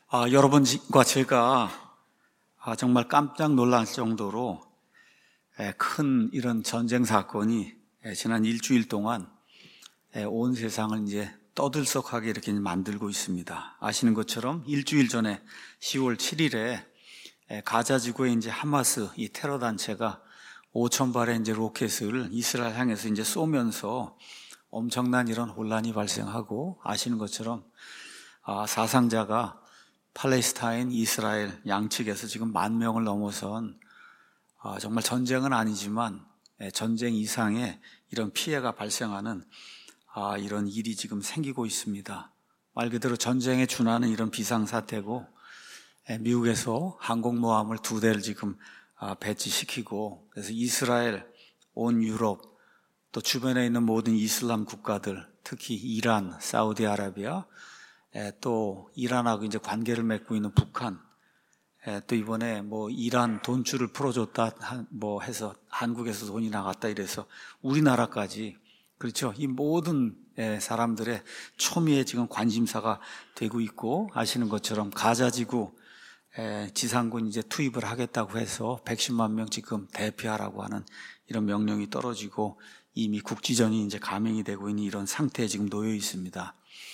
여러분과 제가 정말 깜짝 놀랄 정도로 큰 이런 전쟁 사건이 지난 일주일 동안 온 세상을 이제 떠들썩하게 이렇게 만들고 있습니다. 아시는 것처럼 일주일 전에 10월 7일에 가자 지구에 이제 하마스 이 테러 단체가 5,000발의 이제 로켓을 이스라엘 향해서 이제 쏘면서 엄청난 이런 혼란이 발생하고, 아시는 것처럼 사상자가 팔레스타인, 이스라엘 양측에서 지금 10,000명을 넘어선 정말 전쟁은 아니지만 전쟁 이상의 이런 피해가 발생하는 이런 일이 지금 생기고 있습니다. 말 그대로 전쟁에 준하는 이런 비상사태고, 미국에서 항공모함을 2대를 지금 배치시키고, 그래서 이스라엘, 온 유럽, 또 주변에 있는 모든 이슬람 국가들, 특히 이란, 사우디아라비아, 또 이란하고 이제 관계를 맺고 있는 북한, 또 이번에 이란 돈줄을 풀어줬다 해서 한국에서 돈이 나갔다 이래서 우리나라까지, 그렇죠. 이 모든 사람들의 초미에 지금 관심사가 되고 있고, 아시는 것처럼 가자지구 지상군 이제 투입을 하겠다고 해서 110만 명 지금 대피하라고 하는 이런 명령이 떨어지고 이미 국지전이 이제 감행이 되고 있는 이런 상태에 지금 놓여 있습니다.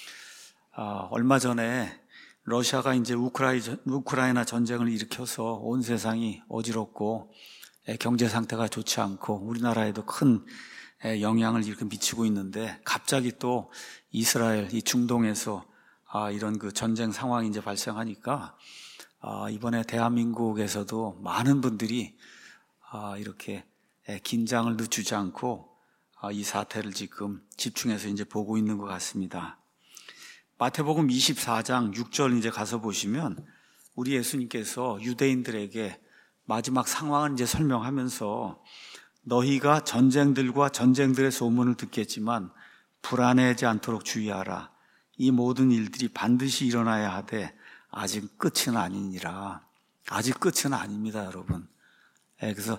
얼마 전에 러시아가 이제 우크라이나 전쟁을 일으켜서 온 세상이 어지럽고 경제 상태가 좋지 않고 우리나라에도 큰 영향을 이렇게 미치고 있는데, 갑자기 또 이스라엘 이 중동에서 이런 그 전쟁 상황이 이제 발생하니까 이번에 대한민국에서도 많은 분들이 이렇게 긴장을 늦추지 않고 이 사태를 지금 집중해서 이제 보고 있는 것 같습니다. 마태복음 24장 6절 이제 가서 보시면 우리 예수님께서 유대인들에게 마지막 상황을 이제 설명하면서 너희가 전쟁들과 전쟁들의 소문을 듣겠지만 불안해하지 않도록 주의하라. 이 모든 일들이 반드시 일어나야 하되 아직 끝은 아니니라. 아직 끝은 아닙니다, 여러분. 그래서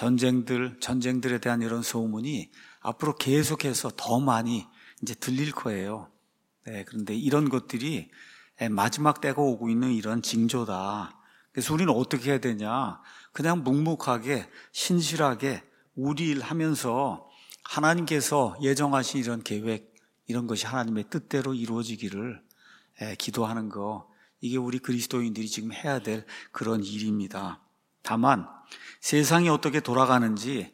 전쟁들에 대한 이런 소문이 앞으로 계속해서 더 많이 이제 들릴 거예요. 그런데 이런 것들이 마지막 때가 오고 있는 이런 징조다. 그래서 우리는 어떻게 해야 되냐? 그냥 묵묵하게 신실하게 우리 일 하면서 하나님께서 예정하신 이런 계획, 이런 것이 하나님의 뜻대로 이루어지기를 기도하는 거, 이게 우리 그리스도인들이 지금 해야 될 그런 일입니다. 다만 세상이 어떻게 돌아가는지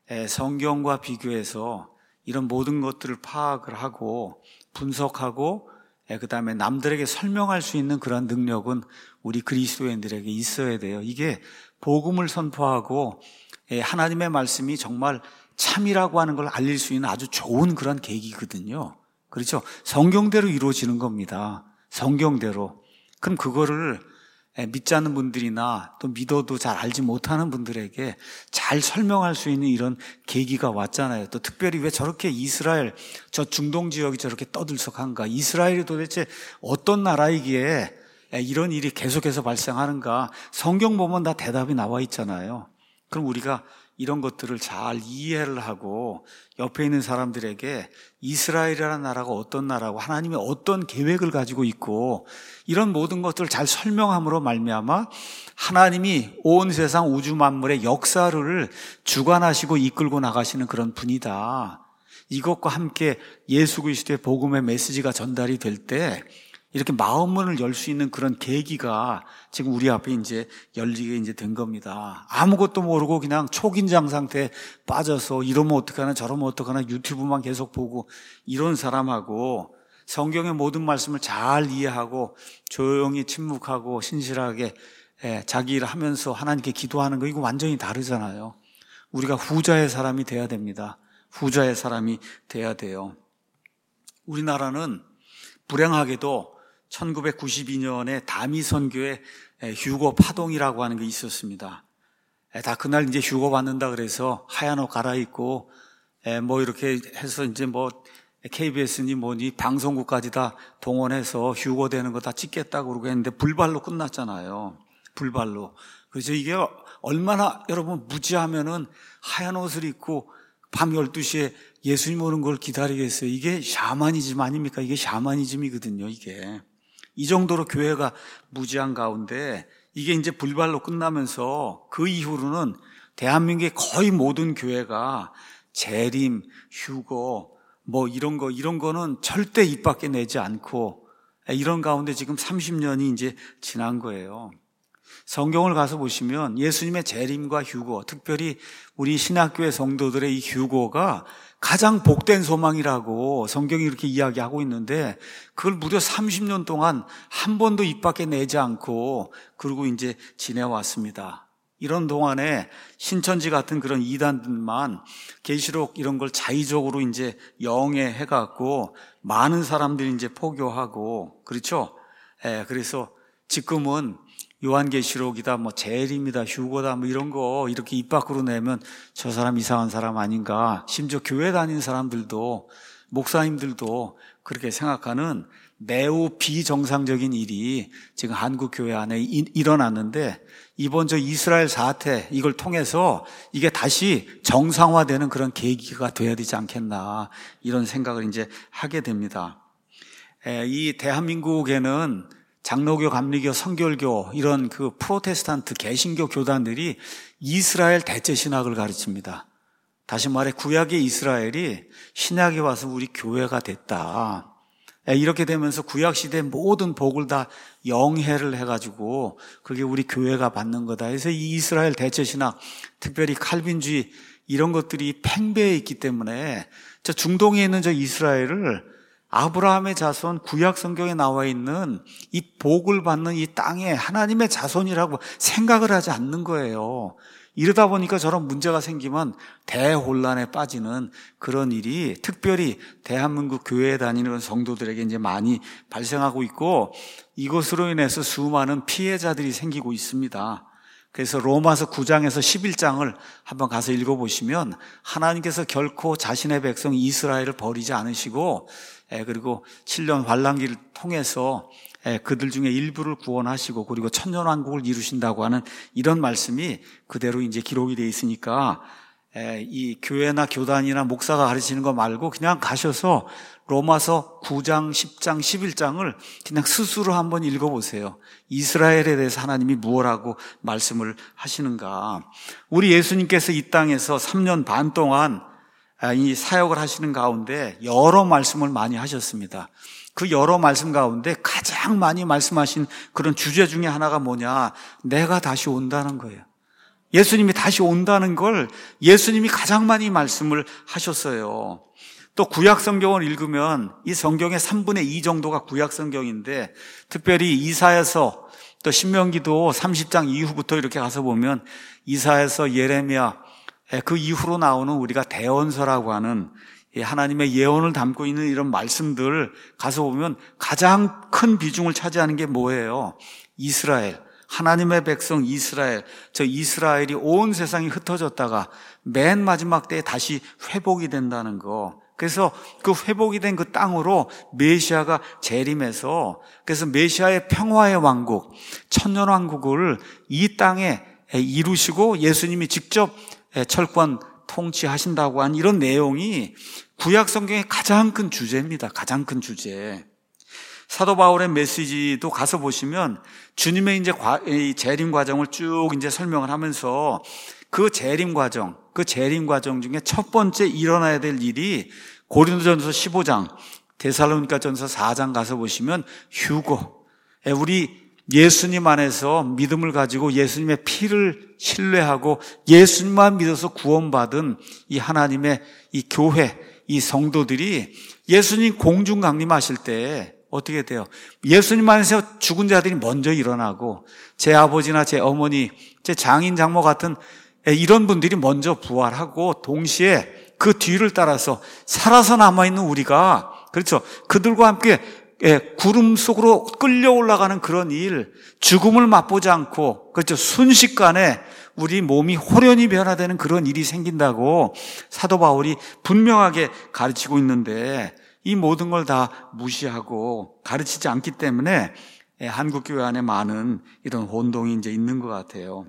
성경과 비교해서 이런 모든 것들을 파악을 하고 분석하고 그 다음에 남들에게 설명할 수 있는 그런 능력은 우리 그리스도인들에게 있어야 돼요. 이게 복음을 선포하고 하나님의 말씀이 정말 참이라고 하는 걸 알릴 수 있는 아주 좋은 그런 계기거든요. 그렇죠? 성경대로 이루어지는 겁니다. 성경대로. 그럼 그거를 믿지 않는 분들이나 또 믿어도 잘 알지 못하는 분들에게 잘 설명할 수 있는 이런 계기가 왔잖아요. 또 특별히 왜 저렇게 이스라엘, 저 중동 지역이 저렇게 떠들썩한가? 이스라엘이 도대체 어떤 나라이기에 이런 일이 계속해서 발생하는가? 성경 보면 다 대답이 나와 있잖아요. 그럼 우리가 이런 것들을 잘 이해를 하고 옆에 있는 사람들에게 이스라엘이라는 나라가 어떤 나라고 하나님이 어떤 계획을 가지고 있고 이런 모든 것들을 잘 설명함으로 말미암아 하나님이 온 세상 우주 만물의 역사를 주관하시고 이끌고 나가시는 그런 분이다. 이것과 함께 예수 그리스도의 복음의 메시지가 전달이 될 때 이렇게 마음문을 열 수 있는 그런 계기가 지금 우리 앞에 이제 열리게 이제 된 겁니다. 아무것도 모르고 그냥 초긴장 상태에 빠져서 이러면 어떡하나 저러면 어떡하나 유튜브만 계속 보고 이런 사람하고 성경의 모든 말씀을 잘 이해하고 조용히 침묵하고 신실하게 자기 일을 하면서 하나님께 기도하는 거, 이거 완전히 다르잖아요. 우리가 후자의 사람이 돼야 됩니다. 후자의 사람이 돼야 돼요. 우리나라는 불행하게도 1992년에 다미 선교에 휴거 파동이라고 하는 게 있었습니다. 다 그날 이제 휴거 받는다 그래서 하얀 옷 갈아입고 이렇게 해서 이제 KBS니 뭐니 방송국까지 다 동원해서 휴거되는 거 다 찍겠다고 그러고 했는데 불발로 끝났잖아요. 불발로. 그래서 이게 얼마나 여러분 무지하면은 하얀 옷을 입고 밤 12시에 예수님 오는 걸 기다리겠어요. 이게 샤머니즘 아닙니까? 이게 샤머니즘이거든요, 이게. 이 정도로 교회가 무지한 가운데 이게 이제 불발로 끝나면서 그 이후로는 대한민국의 거의 모든 교회가 재림, 휴거, 이런 거는 절대 입 밖에 내지 않고 이런 가운데 지금 30년이 이제 지난 거예요. 성경을 가서 보시면 예수님의 재림과 휴거, 특별히 우리 신학교의 성도들의 이 휴거가 가장 복된 소망이라고 성경이 이렇게 이야기하고 있는데 그걸 무려 30년 동안 한 번도 입 밖에 내지 않고 그러고 이제 지내왔습니다. 이런 동안에 신천지 같은 그런 이단들만 계시록 이런 걸 자의적으로 이제 영해해 갖고 많은 사람들이 이제 포교하고 그렇죠? 그래서 지금은 요한계시록이다, 재림이다, 휴거다, 이런 거 이렇게 입 밖으로 내면 저 사람 이상한 사람 아닌가. 심지어 교회 다니는 사람들도, 목사님들도 그렇게 생각하는 매우 비정상적인 일이 지금 한국 교회 안에 일어났는데 이번 저 이스라엘 사태 이걸 통해서 이게 다시 정상화되는 그런 계기가 돼야 되지 않겠나 이런 생각을 이제 하게 됩니다. 이 대한민국에는 장로교, 감리교, 성결교 이런 그 프로테스탄트 개신교 교단들이 이스라엘 대체 신학을 가르칩니다. 다시 말해 구약의 이스라엘이 신약에 와서 우리 교회가 됐다. 이렇게 되면서 구약시대의 모든 복을 다 영해를 해가지고 그게 우리 교회가 받는 거다. 그래서 이 이스라엘 대체신학, 특별히 칼빈주의 이런 것들이 팽배해 있기 때문에 저 중동에 있는 저 이스라엘을 아브라함의 자손, 구약 성경에 나와 있는 이 복을 받는 이 땅에 하나님의 자손이라고 생각을 하지 않는 거예요. 이러다 보니까 저런 문제가 생기면 대혼란에 빠지는 그런 일이 특별히 대한민국 교회에 다니는 성도들에게 이제 많이 발생하고 있고 이것으로 인해서 수많은 피해자들이 생기고 있습니다. 그래서 로마서 9장에서 11장을 한번 가서 읽어보시면 하나님께서 결코 자신의 백성 이스라엘을 버리지 않으시고 그리고 7년 환란기를 통해서 그들 중에 일부를 구원하시고 그리고 천년왕국을 이루신다고 하는 이런 말씀이 그대로 이제 기록이 되어 있으니까 이 교회나 교단이나 목사가 가르치는 거 말고 그냥 가셔서 로마서 9장, 10장, 11장을 그냥 스스로 한번 읽어보세요. 이스라엘에 대해서 하나님이 무엇라고 말씀을 하시는가. 우리 예수님께서 이 땅에서 3년 반 동안 이 사역을 하시는 가운데 여러 말씀을 많이 하셨습니다. 그 여러 말씀 가운데 가장 많이 말씀하신 그런 주제 중에 하나가 뭐냐? 내가 다시 온다는 거예요. 예수님이 다시 온다는 걸 예수님이 가장 많이 말씀을 하셨어요. 또 구약 성경을 읽으면 이 성경의 3분의 2 정도가 구약 성경인데 특별히 이사야서 또 신명기도 30장 이후부터 이렇게 가서 보면 이사야서, 예레미야 그 이후로 나오는 우리가 대언서라고 하는 하나님의 예언을 담고 있는 이런 말씀들 가서 보면 가장 큰 비중을 차지하는 게 뭐예요? 이스라엘, 하나님의 백성 이스라엘. 저 이스라엘이 온 세상이 흩어졌다가 맨 마지막 때에 다시 회복이 된다는 거. 그래서 그 회복이 된 그 땅으로 메시아가 재림해서 그래서 메시아의 평화의 왕국, 천년왕국을 이 땅에 이루시고 예수님이 직접 철권 통치하신다고 한 이런 내용이 구약 성경의 가장 큰 주제입니다. 가장 큰 주제. 사도 바울의 메시지도 가서 보시면 주님의 이제 재림 과정을 쭉 이제 설명을 하면서 그 재림 과정 중에 첫 번째 일어나야 될 일이 고린도전서 15장, 데살로니가전서 4장 가서 보시면 휴거. 우리 예수님 안에서 믿음을 가지고 예수님의 피를 신뢰하고 예수님만 믿어서 구원받은 이 하나님의 이 교회, 이 성도들이 예수님 공중 강림하실 때 어떻게 돼요? 예수님 안에서 죽은 자들이 먼저 일어나고 제 아버지나 제 어머니, 제 장인 장모 같은 이런 분들이 먼저 부활하고 동시에 그 뒤를 따라서 살아서 남아있는 우리가 그렇죠. 그들과 함께 구름 속으로 끌려 올라가는 그런 일, 죽음을 맛보지 않고 그렇죠. 순식간에 우리 몸이 호련히 변화되는 그런 일이 생긴다고 사도 바울이 분명하게 가르치고 있는데 이 모든 걸 다 무시하고 가르치지 않기 때문에 한국 교회 안에 많은 이런 혼동이 이제 있는 것 같아요.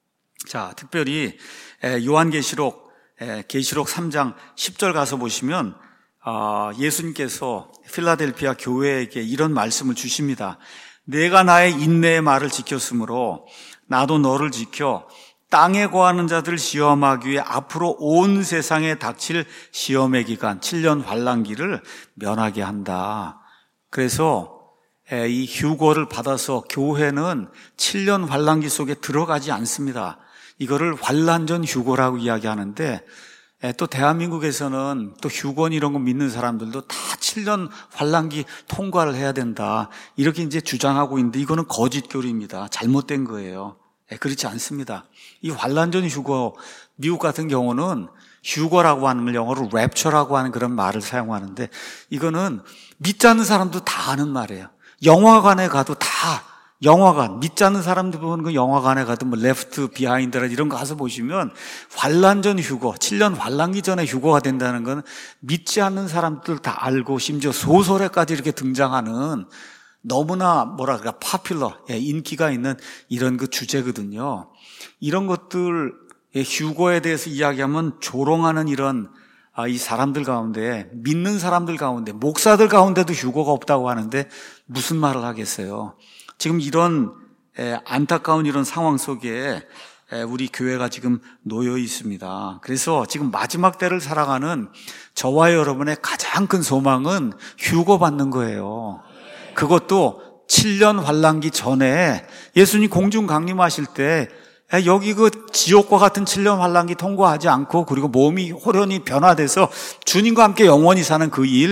자, 특별히 요한계시록 계시록 3장 10절 가서 보시면 예수님께서 필라델피아 교회에게 이런 말씀을 주십니다. 내가 나의 인내의 말을 지켰으므로 나도 너를 지켜 땅에 거하는 자들을 시험하기 위해 앞으로 온 세상에 닥칠 시험의 기간 7년 환난기를 면하게 한다. 그래서 이 휴거를 받아서 교회는 7년 환난기 속에 들어가지 않습니다. 이거를 환난전 휴거라고 이야기하는데, 또 대한민국에서는 또 휴건 이런 거 믿는 사람들도 다 7년 환난기 통과를 해야 된다, 이렇게 이제 주장하고 있는데, 이거는 거짓 교리입니다. 잘못된 거예요. 그렇지 않습니다. 이 환난전 휴거, 미국 같은 경우는 휴거라고 하는 걸 영어로 랩처라고 하는 그런 말을 사용하는데, 이거는 믿지 않는 사람도 다 아는 말이에요. 영화관에 가도 다, 영화관, 믿지 않는 사람들 보는 그 영화관에 가도 뭐 레프트 비하인드라 이런 거 가서 보시면 환난전 휴거, 7년 환난기 전에 휴거가 된다는 건 믿지 않는 사람들 다 알고, 심지어 소설에까지 이렇게 등장하는 너무나 뭐랄까 파퓰러, 인기가 있는 이런 그 주제거든요. 이런 것들, 휴거에 대해서 이야기하면 조롱하는 이런 이 사람들 가운데, 믿는 사람들 가운데, 목사들 가운데도 휴거가 없다고 하는데 무슨 말을 하겠어요. 지금 이런 안타까운 이런 상황 속에 우리 교회가 지금 놓여 있습니다. 그래서 지금 마지막 때를 살아가는 저와 여러분의 가장 큰 소망은 휴거 받는 거예요. 그것도 7년 환난기 전에 예수님 공중 강림하실 때 여기 그 지옥과 같은 7년 환난기 통과하지 않고, 그리고 몸이 호련히 변화돼서 주님과 함께 영원히 사는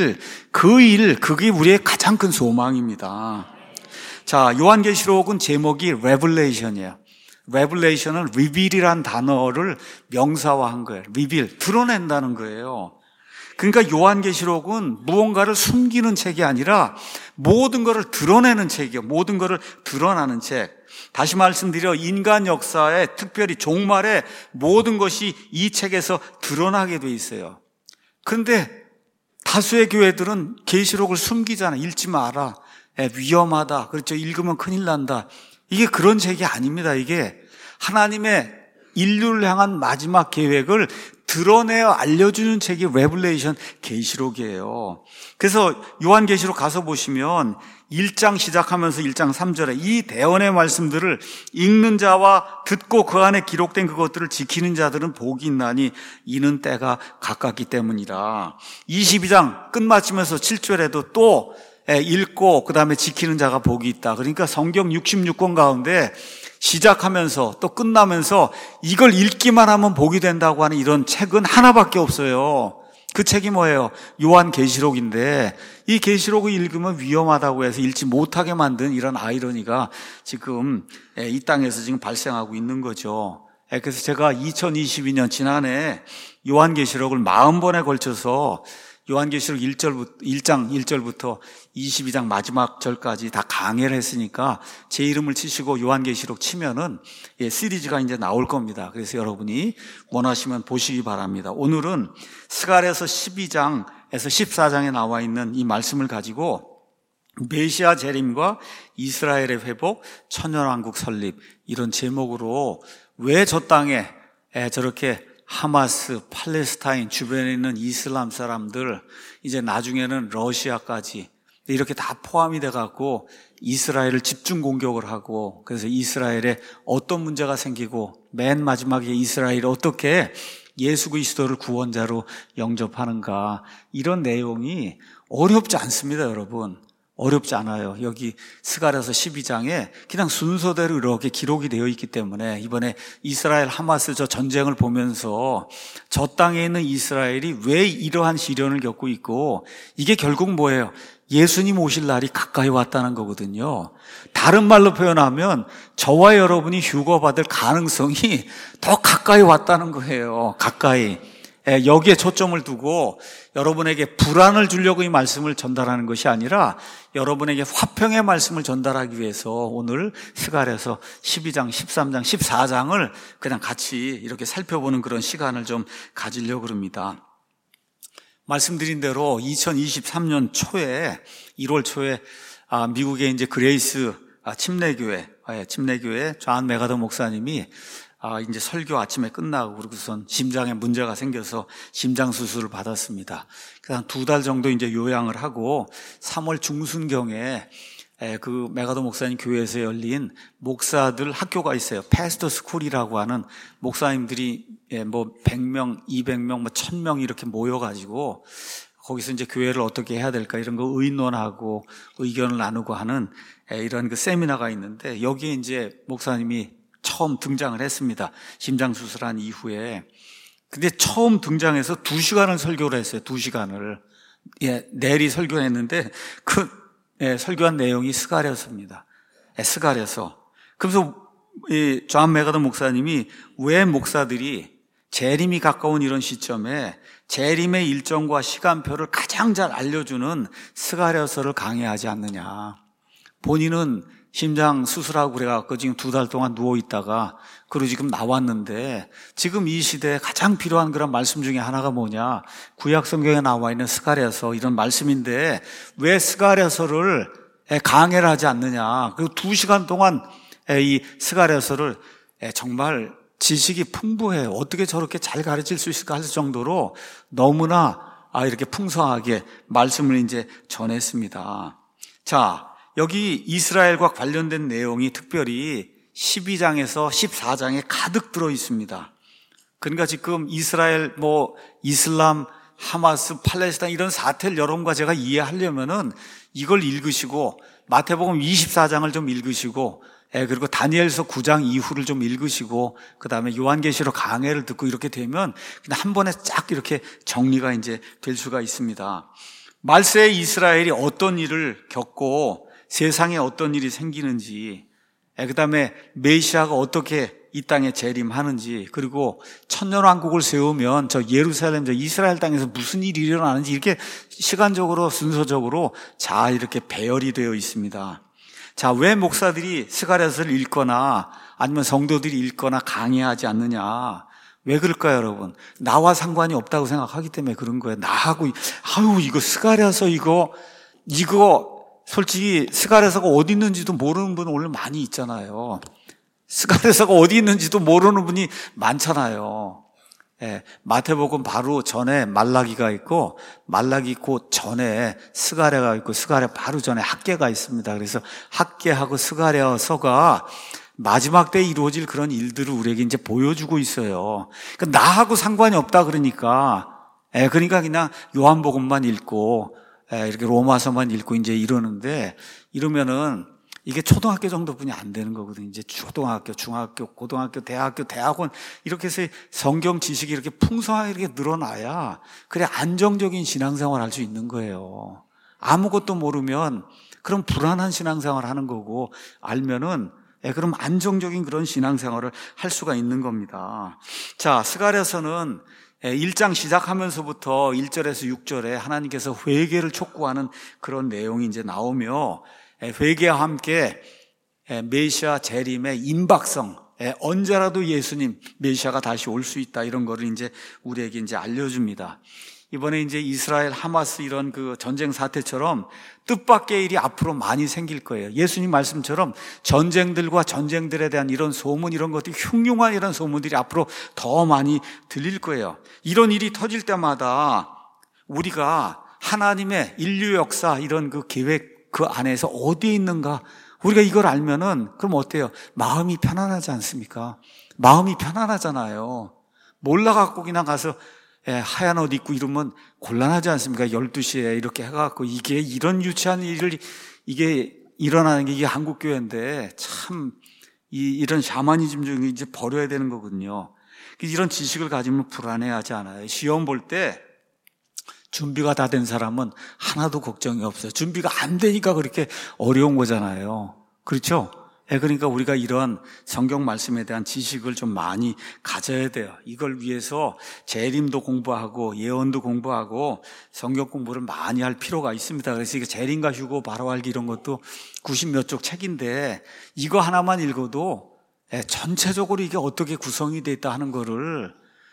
그게 우리의 가장 큰 소망입니다. 자, 요한계시록은 제목이 레블레이션이에요. 레블레이션은 리빌이란 단어를 명사화한 거예요. 리빌, 드러낸다는 거예요. 그러니까 요한계시록은 무언가를 숨기는 책이 아니라 모든 것을 드러내는 책이에요. 모든 것을 드러나는 책. 다시 말씀드려, 인간 역사에, 특별히 종말에 모든 것이 이 책에서 드러나게 돼 있어요. 그런데 다수의 교회들은 계시록을 숨기잖아. 읽지 마라, 위험하다, 그렇죠, 읽으면 큰일 난다. 이게 그런 책이 아닙니다. 이게 하나님의 인류를 향한 마지막 계획을 드러내어 알려주는 책이 레블레이션, 계시록이에요. 그래서 요한계시록 가서 보시면 1장 시작하면서 1장 3절에 이 대언의 말씀들을 읽는 자와 듣고 그 안에 기록된 그것들을 지키는 자들은 복이 있나니 이는 때가 가깝기 때문이라. 22장 끝마치면서 7절에도 또 읽고 그 다음에 지키는 자가 복이 있다. 그러니까 성경 66권 가운데 시작하면서 또 끝나면서 이걸 읽기만 하면 복이 된다고 하는 이런 책은 하나밖에 없어요. 그 책이 뭐예요? 요한계시록인데, 이 계시록을 읽으면 위험하다고 해서 읽지 못하게 만든 이런 아이러니가 지금 이 땅에서 지금 발생하고 있는 거죠. 그래서 제가 2022년 지난해 요한계시록을 40번에 걸쳐서 요한계시록 1장 1절부터 22장 마지막 절까지 다 강해를 했으니까 제 이름을 치시고 요한계시록 치면은 시리즈가 이제 나올 겁니다. 그래서 여러분이 원하시면 보시기 바랍니다. 오늘은 스가랴서 12장에서 14장에 나와 있는 이 말씀을 가지고 메시아 재림과 이스라엘의 회복, 천년왕국 설립, 이런 제목으로 왜 저 땅에 저렇게 하마스, 팔레스타인 주변에 있는 이슬람 사람들, 이제 나중에는 러시아까지 이렇게 다 포함이 돼갖고 이스라엘을 집중 공격을 하고, 그래서 이스라엘에 어떤 문제가 생기고 맨 마지막에 이스라엘이 어떻게 예수 그리스도를 구원자로 영접하는가, 이런 내용이 어렵지 않습니다. 여러분, 어렵지 않아요. 여기 스가랴서 12장에 그냥 순서대로 이렇게 기록이 되어 있기 때문에 이번에 이스라엘 하마스 저 전쟁을 보면서 저 땅에 있는 이스라엘이 왜 이러한 시련을 겪고 있고, 이게 결국 뭐예요? 예수님 오실 날이 가까이 왔다는 거거든요. 다른 말로 표현하면 저와 여러분이 휴거받을 가능성이 더 가까이 왔다는 거예요. 가까이. 여기에 초점을 두고 여러분에게 불안을 주려고 이 말씀을 전달하는 것이 아니라 여러분에게 화평의 말씀을 전달하기 위해서 오늘 스가랴서 12장, 13장, 14장을 그냥 같이 이렇게 살펴보는 그런 시간을 좀 가지려고 합니다. 말씀드린 대로 2023년 초에, 1월 초에 미국의 이제 그레이스 침례교회 존 메가더 목사님이 이제 설교 아침에 끝나고 그러고선 심장에 문제가 생겨서 심장 수술을 받았습니다. 그래서 한 2달 정도 이제 요양을 하고 3월 중순경에 그 메가더 목사님 교회에서 열린 목사들 학교가 있어요. 패스터 스쿨이라고 하는 목사님들이 뭐 100명, 200명, 뭐 1000명 이렇게 모여가지고 거기서 이제 교회를 어떻게 해야 될까 이런 거 의논하고 의견을 나누고 하는 이런 그 세미나가 있는데 여기에 이제 목사님이 처음 등장을 했습니다. 심장 수술한 이후에. 근데 처음 등장해서 2시간을 설교를 했어요. 2시간을. 내리 설교를 했는데 설교한 내용이 스가랴서입니다. 스가랴서. 그래서 존 메가더 목사님이 왜 목사들이 재림이 가까운 이런 시점에 재림의 일정과 시간표를 가장 잘 알려주는 스가랴서를 강의하지 않느냐. 본인은 심장 수술하고 그래갖고 지금 2달 동안 누워있다가 그리고 지금 나왔는데 지금 이 시대에 가장 필요한 그런 말씀 중에 하나가 뭐냐. 구약 성경에 나와 있는 스가랴서 이런 말씀인데 왜 스가랴서를 강해를 하지 않느냐. 그리고 2시간 동안 이 스가랴서를 정말 지식이 풍부해요. 어떻게 저렇게 잘 가르칠 수 있을까 할 정도로 너무나 이렇게 풍성하게 말씀을 이제 전했습니다. 자, 여기 이스라엘과 관련된 내용이 특별히 12장에서 14장에 가득 들어 있습니다. 그러니까 지금 이스라엘, 이슬람, 하마스, 팔레스타인 이런 사태를 여러분과 제가 이해하려면은 이걸 읽으시고 마태복음 24장을 좀 읽으시고 그리고 다니엘서 9장 이후를 좀 읽으시고 그 다음에 요한계시록 강해를 듣고 이렇게 되면 그냥 한 번에 쫙 이렇게 정리가 이제 될 수가 있습니다. 말세의 이스라엘이 어떤 일을 겪고 세상에 어떤 일이 생기는지, 그 다음에 메시아가 어떻게 이 땅에 재림하는지, 그리고 천년왕국을 세우면 저 예루살렘, 저 이스라엘 땅에서 무슨 일이 일어나는지 이렇게 시간적으로 순서적으로 잘 이렇게 배열이 되어 있습니다. 자, 왜 목사들이 스가랴서를 읽거나 아니면 성도들이 읽거나 강의하지 않느냐? 왜 그럴까요, 여러분? 나와 상관이 없다고 생각하기 때문에 그런 거예요. 나하고 이거 스가랴서 이거 솔직히 스가랴서가 어디 있는지도 모르는 분 오늘 많이 있잖아요. 스가랴서가 어디 있는지도 모르는 분이 많잖아요. 마태복음 바로 전에 말라기가 있고 말라기 곧 전에 스가랴가 있고 스가랴 바로 전에 학개가 있습니다. 그래서 학개하고 스가랴서가 마지막 때에 이루어질 그런 일들을 우리에게 이제 보여주고 있어요. 그러니까 나하고 상관이 없다 그러니까 그냥 요한복음만 읽고 이렇게 로마서만 읽고 이제 이러는데 이러면은 이게 초등학교 정도뿐이 안 되는 거거든요. 이제 초등학교, 중학교, 고등학교, 대학원 이렇게 해서 성경 지식이 이렇게 풍성하게 이렇게 늘어나야 그래 안정적인 신앙생활 할 수 있는 거예요. 아무것도 모르면 그럼 불안한 신앙생활 하는 거고 알면은 그럼 안정적인 그런 신앙생활을 할 수가 있는 겁니다. 자, 스가랴서는 1장 시작하면서부터 1절에서 6절에 하나님께서 회개를 촉구하는 그런 내용이 이제 나오며 회개와 함께 메시아 재림의 임박성, 언제라도 예수님 메시아가 다시 올 수 있다 이런 거를 이제 우리에게 이제 알려줍니다. 이번에 이제 이스라엘 하마스 이런 그 전쟁 사태처럼 뜻밖의 일이 앞으로 많이 생길 거예요. 예수님 말씀처럼 전쟁들과 전쟁들에 대한 이런 소문 이런 것들이 흉흉한 이런 소문들이 앞으로 더 많이 들릴 거예요. 이런 일이 터질 때마다 우리가 하나님의 인류 역사 이런 그 계획 그 안에서 어디에 있는가 우리가 이걸 알면은 그럼 어때요? 마음이 편안하지 않습니까? 마음이 편안하잖아요. 몰라갖고 그냥 가서 하얀 옷 입고 이러면 곤란하지 않습니까? 12시에 이렇게 해갖고 이게 이런 유치한 일을 이게 일어나는 게 이게 한국교회인데 참 이런 샤머니즘 중에 이제 버려야 되는 거거든요. 이런 지식을 가지면 불안해하지 않아요. 시험 볼 때 준비가 다 된 사람은 하나도 걱정이 없어요. 준비가 안 되니까 그렇게 어려운 거잖아요. 그렇죠? 그러니까 우리가 이런 성경 말씀에 대한 지식을 좀 많이 가져야 돼요. 이걸 위해서 재림도 공부하고 예언도 공부하고 성경 공부를 많이 할 필요가 있습니다. 그래서 이게 재림과 휴거 바로 알기 이런 것도 90몇 쪽 책인데 이거 하나만 읽어도 전체적으로 이게 어떻게 구성이 되어 있다 하는 거를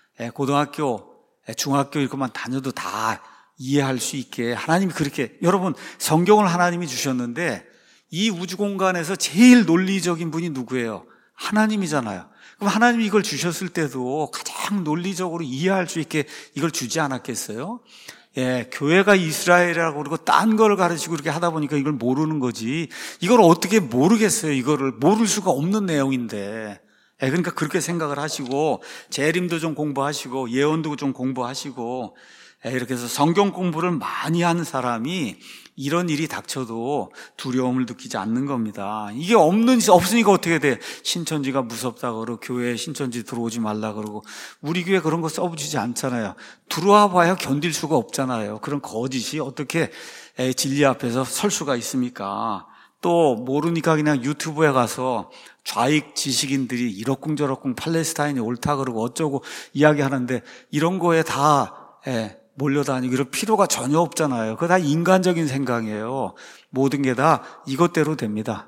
고등학교, 중학교 이것만 다녀도 다 이해할 수 있게 하나님이 그렇게 여러분 성경을 하나님이 주셨는데 이 우주 공간에서 제일 논리적인 분이 누구예요? 하나님이잖아요. 그럼 하나님이 이걸 주셨을 때도 가장 논리적으로 이해할 수 있게 이걸 주지 않았겠어요? 예, 교회가 이스라엘이라고 그러고 딴 걸 가르치고 그렇게 하다 보니까 이걸 모르는 거지. 이걸 어떻게 모르겠어요? 이거를 모를 수가 없는 내용인데. 예, 그러니까 그렇게 생각을 하시고 재림도 좀 공부하시고 예언도 좀 공부하시고 이렇게 해서 성경 공부를 많이 한 사람이 이런 일이 닥쳐도 두려움을 느끼지 않는 겁니다. 이게 없으니까 어떻게 돼? 신천지가 무섭다 그러고 교회에 신천지 들어오지 말라 그러고 우리 교회 그런 거 써주지 않잖아요. 들어와 봐야 견딜 수가 없잖아요. 그런 거짓이 어떻게 진리 앞에서 설 수가 있습니까? 또 모르니까 그냥 유튜브에 가서 좌익 지식인들이 이러쿵저러쿵 팔레스타인이 옳다 그러고 어쩌고 이야기하는데 이런 거에 다 몰려다니고 이럴 필요가 전혀 없잖아요. 그거 다 인간적인 생각이에요. 모든 게 다 이것대로 됩니다.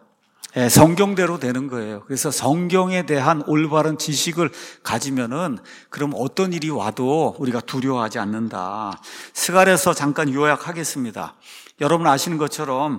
성경대로 되는 거예요. 그래서 성경에 대한 올바른 지식을 가지면은 그럼 어떤 일이 와도 우리가 두려워하지 않는다. 스가랴서 잠깐 요약하겠습니다. 여러분 아시는 것처럼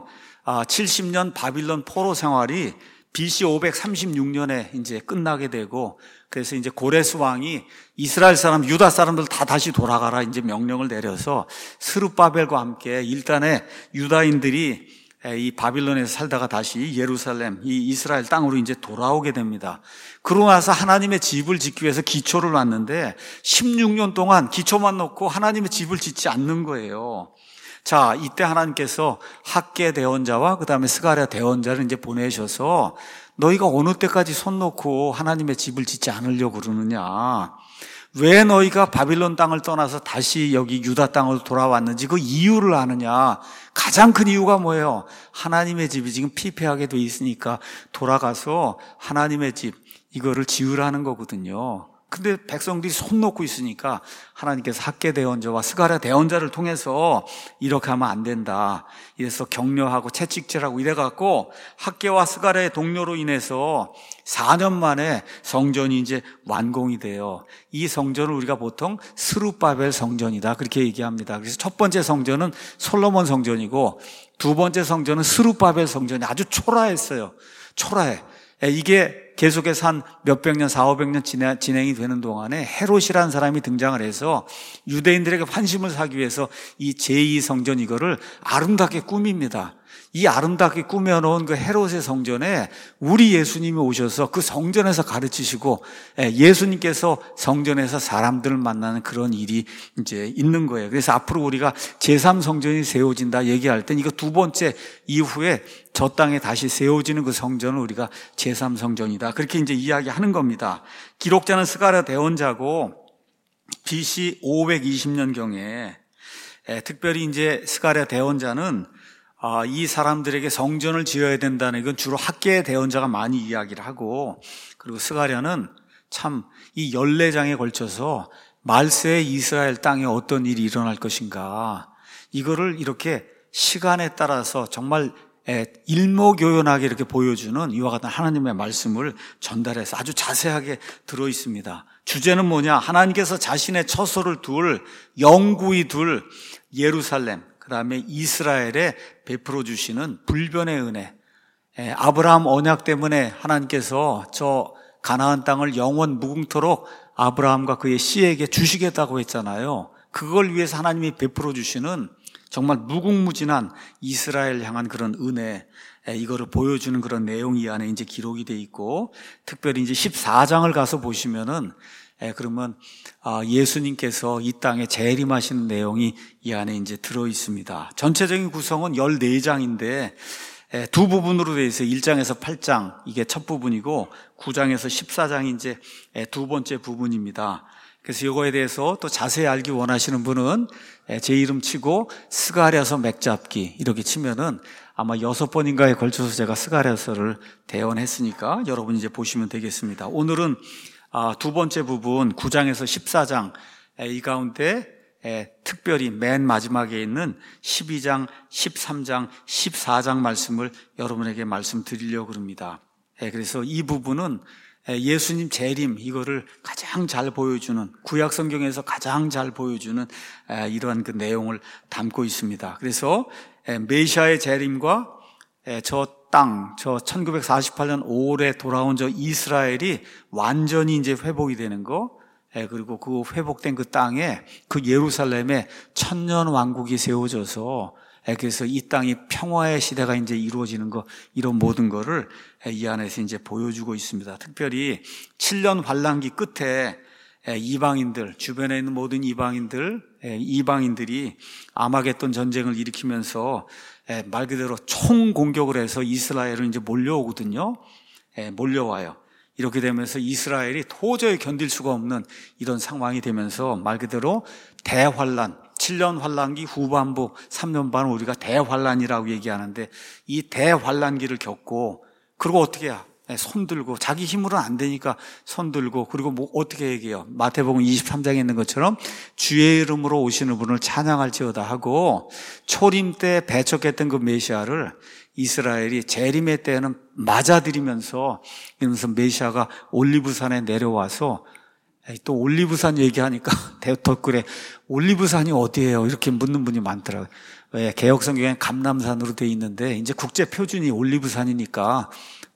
70년 바빌론 포로 생활이 BC 536년에 이제 끝나게 되고 그래서 이제 고레스 왕이 이스라엘 사람, 유다 사람들 다 다시 돌아가라 이제 명령을 내려서 스룹바벨과 함께 일단은 유다인들이 이 바빌론에서 살다가 다시 예루살렘, 이 이스라엘 땅으로 이제 돌아오게 됩니다. 그러고 나서 하나님의 집을 짓기 위해서 기초를 놨는데 16년 동안 기초만 놓고 하나님의 집을 짓지 않는 거예요. 자, 이때 하나님께서 학개 대언자와 그 다음에 스가랴 대언자를 이제 보내셔서 너희가 어느 때까지 손 놓고 하나님의 집을 짓지 않으려고 그러느냐. 왜 너희가 바빌론 땅을 떠나서 다시 여기 유다 땅으로 돌아왔는지 그 이유를 아느냐. 가장 큰 이유가 뭐예요? 하나님의 집이 지금 피폐하게 돼 있으니까 돌아가서 하나님의 집 이거를 지으라는 거거든요. 근데 백성들이 손 놓고 있으니까 하나님께서 학개 대언자와 스가랴 대언자를 통해서 이렇게 하면 안 된다. 이래서 격려하고 채찍질하고 이래갖고 학개와 스가랴의 동료로 인해서 4년 만에 성전이 이제 완공이 돼요. 이 성전을 우리가 보통 스룹바벨 성전이다 그렇게 얘기합니다. 그래서 첫 번째 성전은 솔로몬 성전이고 두 번째 성전은 스룹바벨 성전이 아주 초라했어요. 초라해. 이게 계속해서 한 몇백 년, 400년 진행이 되는 동안에 헤롯이라는 사람이 등장을 해서 유대인들에게 환심을 사기 위해서 이 제2성전 이거를 아름답게 꾸밉니다. 이 아름답게 꾸며놓은 그 헤롯의 성전에 우리 예수님이 오셔서 그 성전에서 가르치시고 예수님께서 성전에서 사람들을 만나는 그런 일이 이제 있는 거예요. 그래서 앞으로 우리가 제3성전이 세워진다 얘기할 땐 이거 두 번째 이후에 저 땅에 다시 세워지는 그 성전을 우리가 제3성전이다. 그렇게 이제 이야기하는 겁니다. 기록자는 스가랴 대언자고 BC 520년경에 특별히 이제 스가랴 대언자는 이 사람들에게 성전을 지어야 된다는 건 주로 학개의 대언자가 많이 이야기를 하고 그리고 스가랴는 참 이 14장에 걸쳐서 말세의 이스라엘 땅에 어떤 일이 일어날 것인가 이거를 이렇게 시간에 따라서 정말 일목요연하게 이렇게 보여주는 이와 같은 하나님의 말씀을 전달해서 아주 자세하게 들어있습니다. 주제는 뭐냐? 하나님께서 자신의 처소를 영구히 둘 예루살렘 그 다음에 이스라엘에 베풀어 주시는 불변의 은혜. 아브라함 언약 때문에 하나님께서 저 가나안 땅을 영원 무궁토록 아브라함과 그의 씨에게 주시겠다고 했잖아요. 그걸 위해서 하나님이 베풀어 주시는 정말 무궁무진한 이스라엘 향한 그런 은혜, 이거를 보여주는 그런 내용이 이 안에 이제 기록이 돼 있고, 특별히 이제 14장을 가서 보시면은, 그러면 예수님께서 이 땅에 재림하시는 내용이 이 안에 이제 들어 있습니다. 전체적인 구성은 14장인데 두 부분으로 되어 있어요. 1장에서 8장 이게 첫 부분이고 9장에서 14장이 이제 두 번째 부분입니다. 그래서 이거에 대해서 또 자세히 알기 원하시는 분은 제 이름 치고 스가랴서 맥잡기 이렇게 치면은 아마 6번인가에 걸쳐서 제가 스가랴서를 대언했으니까 여러분 이제 보시면 되겠습니다. 오늘은 두 번째 부분 9장에서 14장 이 가운데 특별히 맨 마지막에 있는 12장, 13장, 14장 말씀을 여러분에게 말씀드리려고 합니다. 그래서 이 부분은 예수님 재림 이거를 가장 잘 보여주는 구약 성경에서 가장 잘 보여주는 이러한 그 내용을 담고 있습니다. 그래서 메시아의 재림과 저 저 1948년 5월에 돌아온 저 이스라엘이 완전히 이제 회복이 되는 거, 그리고 그 회복된 그 땅에, 그 예루살렘에 천년 왕국이 세워져서, 그래서 이 땅이 평화의 시대가 이제 이루어지는 거, 이런 모든 거를 이 안에서 이제 보여주고 있습니다. 특별히 7년 환란기 끝에 이방인들, 주변에 있는 모든 이방인들이 아마겟돈 전쟁을 일으키면서 말 그대로 총공격을 해서 이스라엘은 이제 몰려오거든요. 몰려와요. 이렇게 되면서 이스라엘이 도저히 견딜 수가 없는 이런 상황이 되면서 말 그대로 대환란, 7년 환란기 후반부 3년 반 우리가 대환란이라고 얘기하는데, 이 대환란기를 겪고, 그리고 어떻게 해야? 손 들고, 자기 힘으로는 안 되니까 손 들고, 그리고 뭐 어떻게 얘기해요? 마태복음 23장에 있는 것처럼 주의 이름으로 오시는 분을 찬양할지어다 하고, 초림 때 배척했던 그 메시아를 이스라엘이 재림의 때에는 맞아들이면서, 이러면서 메시아가 올리브산에 내려와서, 또 올리브산 얘기하니까 댓글에 올리브산이 어디예요? 이렇게 묻는 분이 많더라고요. 왜? 개역성경엔 감람산으로 돼 있는데 이제 국제 표준이 올리브산이니까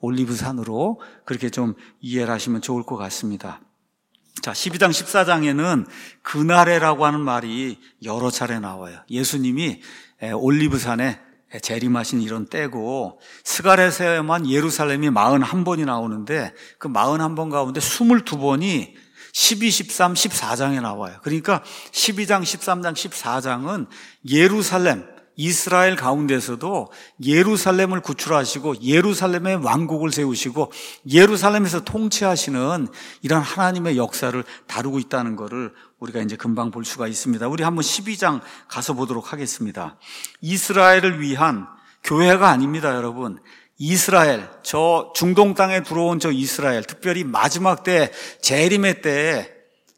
올리브산으로 그렇게 좀 이해를 하시면 좋을 것 같습니다. 자, 12장 14장에는 그날에라고 하는 말이 여러 차례 나와요. 예수님이 올리브산에 재림하신 이런 때고, 스가랴서에만 예루살렘이 41번이 나오는데 그 41번 가운데 22번이 12, 13, 14장에 나와요. 그러니까 12장, 13장, 14장은 예루살렘, 이스라엘 가운데서도 예루살렘을 구출하시고 예루살렘의 왕국을 세우시고 예루살렘에서 통치하시는 이런 하나님의 역사를 다루고 있다는 것을 우리가 이제 금방 볼 수가 있습니다. 우리 한번 12장 가서 보도록 하겠습니다. 이스라엘을 위한 교회가 아닙니다, 여러분. 이스라엘, 저 중동 땅에 들어온 저 이스라엘, 특별히 마지막 때 재림의 때에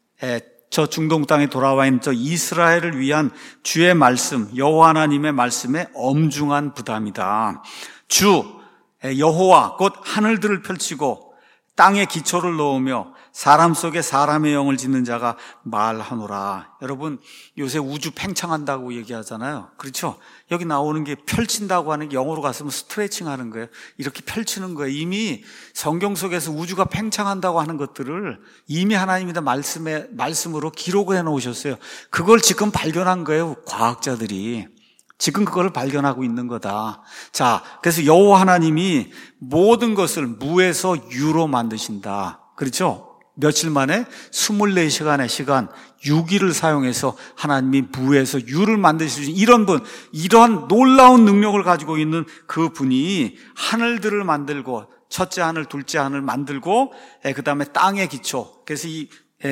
저 중동 땅에 돌아와 있는 저 이스라엘을 위한 주의 말씀, 여호와 하나님의 말씀에 엄중한 부담이다. 주 여호와 곧 하늘들을 펼치고 땅에 기초를 놓으며 사람 속에 사람의 영을 짓는 자가 말하노라. 여러분, 요새 우주 팽창한다고 얘기하잖아요. 그렇죠? 여기 나오는 게 펼친다고 하는 게 영어로 갔으면 스트레칭 하는 거예요. 이렇게 펼치는 거예요. 이미 성경 속에서 우주가 팽창한다고 하는 것들을 이미 하나님의 말씀으로 기록을 해 놓으셨어요. 그걸 지금 발견한 거예요. 과학자들이. 지금 그걸 발견하고 있는 거다. 자, 그래서 여호와 하나님이 모든 것을 무에서 유로 만드신다. 그렇죠? 며칠 만에 24시간의 시간 6일을 사용해서 하나님이 무에서 유를 만드시는 이런 분, 이러한 놀라운 능력을 가지고 있는 그 분이 하늘들을 만들고 첫째 하늘, 둘째 하늘 만들고 그 다음에 땅의 기초, 그래서 이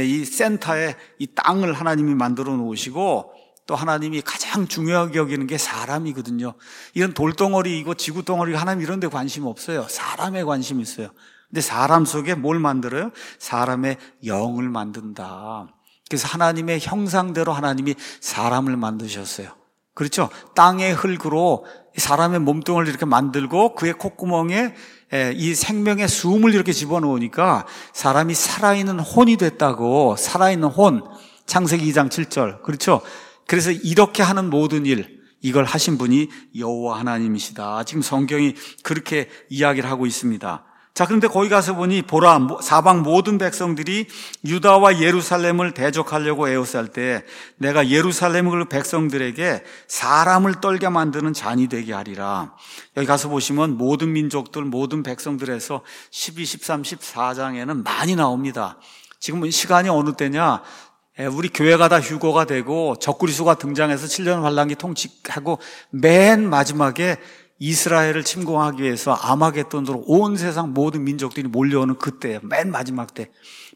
센터에 이 땅을 하나님이 만들어 놓으시고, 또 하나님이 가장 중요하게 여기는 게 사람이거든요. 이건 돌덩어리이고 지구덩어리, 하나님 이런 데 관심 없어요. 사람에 관심이 있어요. 근데 사람 속에 뭘 만들어요? 사람의 영을 만든다. 그래서 하나님의 형상대로 하나님이 사람을 만드셨어요. 그렇죠? 땅의 흙으로 사람의 몸뚱이를 이렇게 만들고 그의 콧구멍에 이 생명의 숨을 이렇게 집어넣으니까 사람이 살아있는 혼이 됐다고. 살아있는 혼. 창세기 2장 7절. 그렇죠? 그래서 이렇게 하는 모든 일, 이걸 하신 분이 여호와 하나님이시다. 지금 성경이 그렇게 이야기를 하고 있습니다. 자, 그런데 거기 가서 보니 보라, 사방 모든 백성들이 유다와 예루살렘을 대적하려고 에워쌀 때 내가 예루살렘을 백성들에게 사람을 떨게 만드는 잔이 되게 하리라. 여기 가서 보시면 모든 민족들, 모든 백성들에서 12, 13, 14장에는 많이 나옵니다. 지금 시간이 어느 때냐? 우리 교회가 다 휴거가 되고 적그리스도가 등장해서 7년 환란기 통치하고 맨 마지막에 이스라엘을 침공하기 위해서 아마겟돈으로 온 세상 모든 민족들이 몰려오는 그때, 맨 마지막 때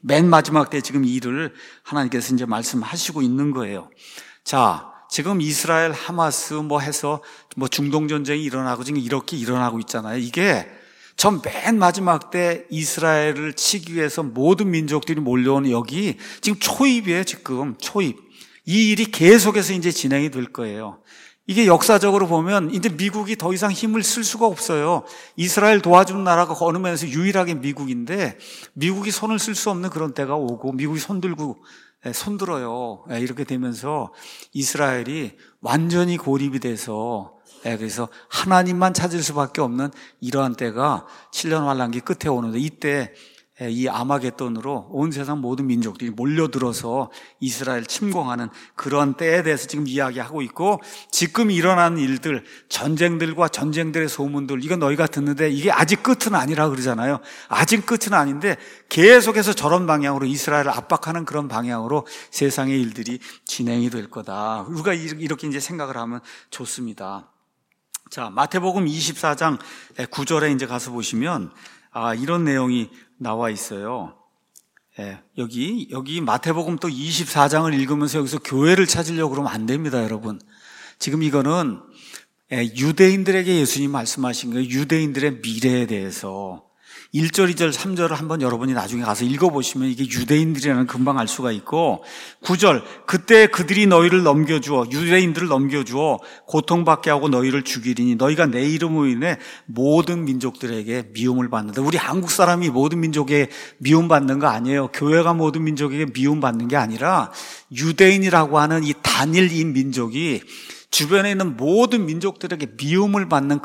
지금 이 일을 하나님께서 이제 말씀하시고 있는 거예요. 자, 지금 이스라엘 하마스 해서 중동 전쟁이 일어나고 지금 이렇게 일어나고 있잖아요. 이게 전 맨 마지막 때 이스라엘을 치기 위해서 모든 민족들이 몰려오는 여기 지금 초입이에요. 지금 초입. 이 일이 계속해서 이제 진행이 될 거예요. 이게 역사적으로 보면 이제 미국이 더 이상 힘을 쓸 수가 없어요. 이스라엘 도와주는 나라가 어느 면에서 유일하게 미국인데 미국이 손을 쓸 수 없는 그런 때가 오고 미국이 손들어요. 이렇게 되면서 이스라엘이 완전히 고립이 돼서 그래서 하나님만 찾을 수밖에 없는 이러한 때가 7년 환란기 끝에 오는데, 이때 이 아마겟돈으로 온 세상 모든 민족들이 몰려들어서 이스라엘 침공하는 그런 때에 대해서 지금 이야기하고 있고, 지금 일어나는 일들, 전쟁들과 전쟁들의 소문들, 이거 너희가 듣는데 이게 아직 끝은 아니라 그러잖아요. 아직 끝은 아닌데 계속해서 저런 방향으로 이스라엘을 압박하는 그런 방향으로 세상의 일들이 진행이 될 거다. 우리가 이렇게 이제 생각을 하면 좋습니다. 자, 마태복음 24장 9절에 이제 가서 보시면 이런 내용이 나와 있어요. 여기 마태복음 또 24장을 읽으면서 여기서 교회를 찾으려고 그러면 안 됩니다, 여러분. 지금 이거는 유대인들에게 예수님 말씀하신 거예요. 유대인들의 미래에 대해서 1절, 2절, 3절을 한번 여러분이 나중에 가서 읽어보시면 이게 유대인들이라는 금방 알 수가 있고, 9절, 그때 그들이 너희를 넘겨주어, 유대인들을 넘겨주어 고통받게 하고 너희를 죽이리니 너희가 내 이름으로 인해 모든 민족들에게 미움을 받는다. 우리 한국 사람이 모든 민족에 미움받는 거 아니에요. 교회가 모든 민족에게 미움받는 게 아니라 유대인이라고 하는 이 단일인 민족이 주변에 있는 모든 민족들에게 미움을 받는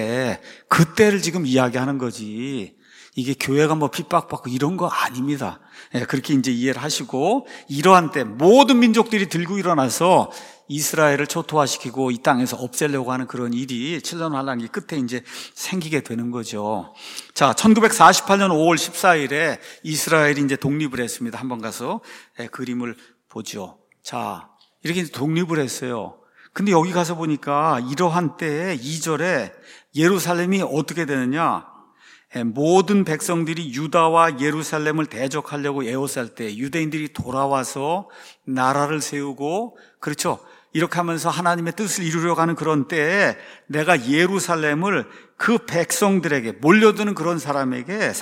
그때를 지금 이야기하는 거지. 이게 교회가 뭐 핍박받고 이런 거 아닙니다. 그렇게 이제 이해를 하시고, 이러한 때 모든 민족들이 들고 일어나서 이스라엘을 초토화시키고 이 땅에서 없애려고 하는 그런 일이 7년 환란기 끝에 이제 생기게 되는 거죠. 자, 1948년 5월 14일에 이스라엘이 이제 독립을 했습니다. 한번 가서 그림을 보죠. 자, 이렇게 독립을 했어요. 근데 여기 가서 보니까 이러한 때에 2절에 예루살렘이 어떻게 되느냐? 모든 백성들이 유다와 예루살렘을 대적하려고 에워쌀 때 유대인들이 돌아와서 나라를 세우고, 그렇죠, 이렇게 하면서 하나님의 뜻을 이루려고 하는 그런 때에 내가 예루살렘을 그 백성들에게, 몰려드는 그런 사람들에게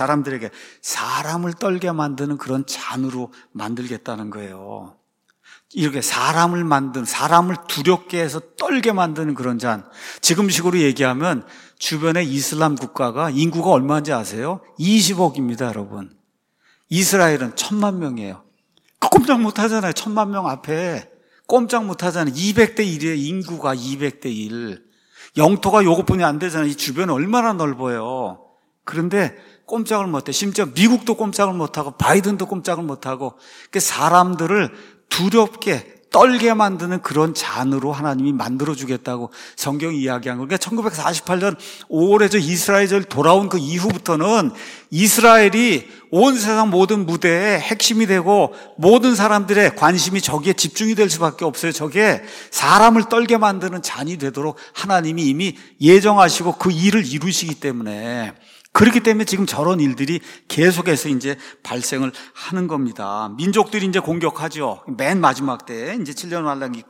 사람을 떨게 만드는 그런 잔으로 만들겠다는 거예요. 이렇게 사람을 두렵게 해서 떨게 만드는 그런 잔. 지금식으로 얘기하면 주변에 이슬람 국가가 인구가 얼마인지 아세요? 20억입니다, 여러분. 이스라엘은 1,000만 명이에요. 꼼짝 못 하잖아요. 1,000만 명 앞에 꼼짝 못 하잖아요. 200대 1이에요. 인구가 200대 1. 영토가 요것뿐이 안 되잖아요. 이 주변은 얼마나 넓어요. 그런데 꼼짝을 못해. 심지어 미국도 꼼짝을 못하고 바이든도 꼼짝을 못하고, 사람들을 두렵게 떨게 만드는 그런 잔으로 하나님이 만들어주겠다고 성경이 이야기한 거예요. 그러니까 1948년 5월에 이스라엘이 돌아온 그 이후부터는 이스라엘이 온 세상 모든 무대의 핵심이 되고 모든 사람들의 관심이 저기에 집중이 될 수밖에 없어요. 저게 사람을 떨게 만드는 잔이 되도록 하나님이 이미 예정하시고 그 일을 이루시기 때문에, 그렇기 때문에 지금 저런 일들이 계속해서 이제 발생을 하는 겁니다. 민족들이 이제 공격하죠. 맨 마지막 때, 이제 7년 환란기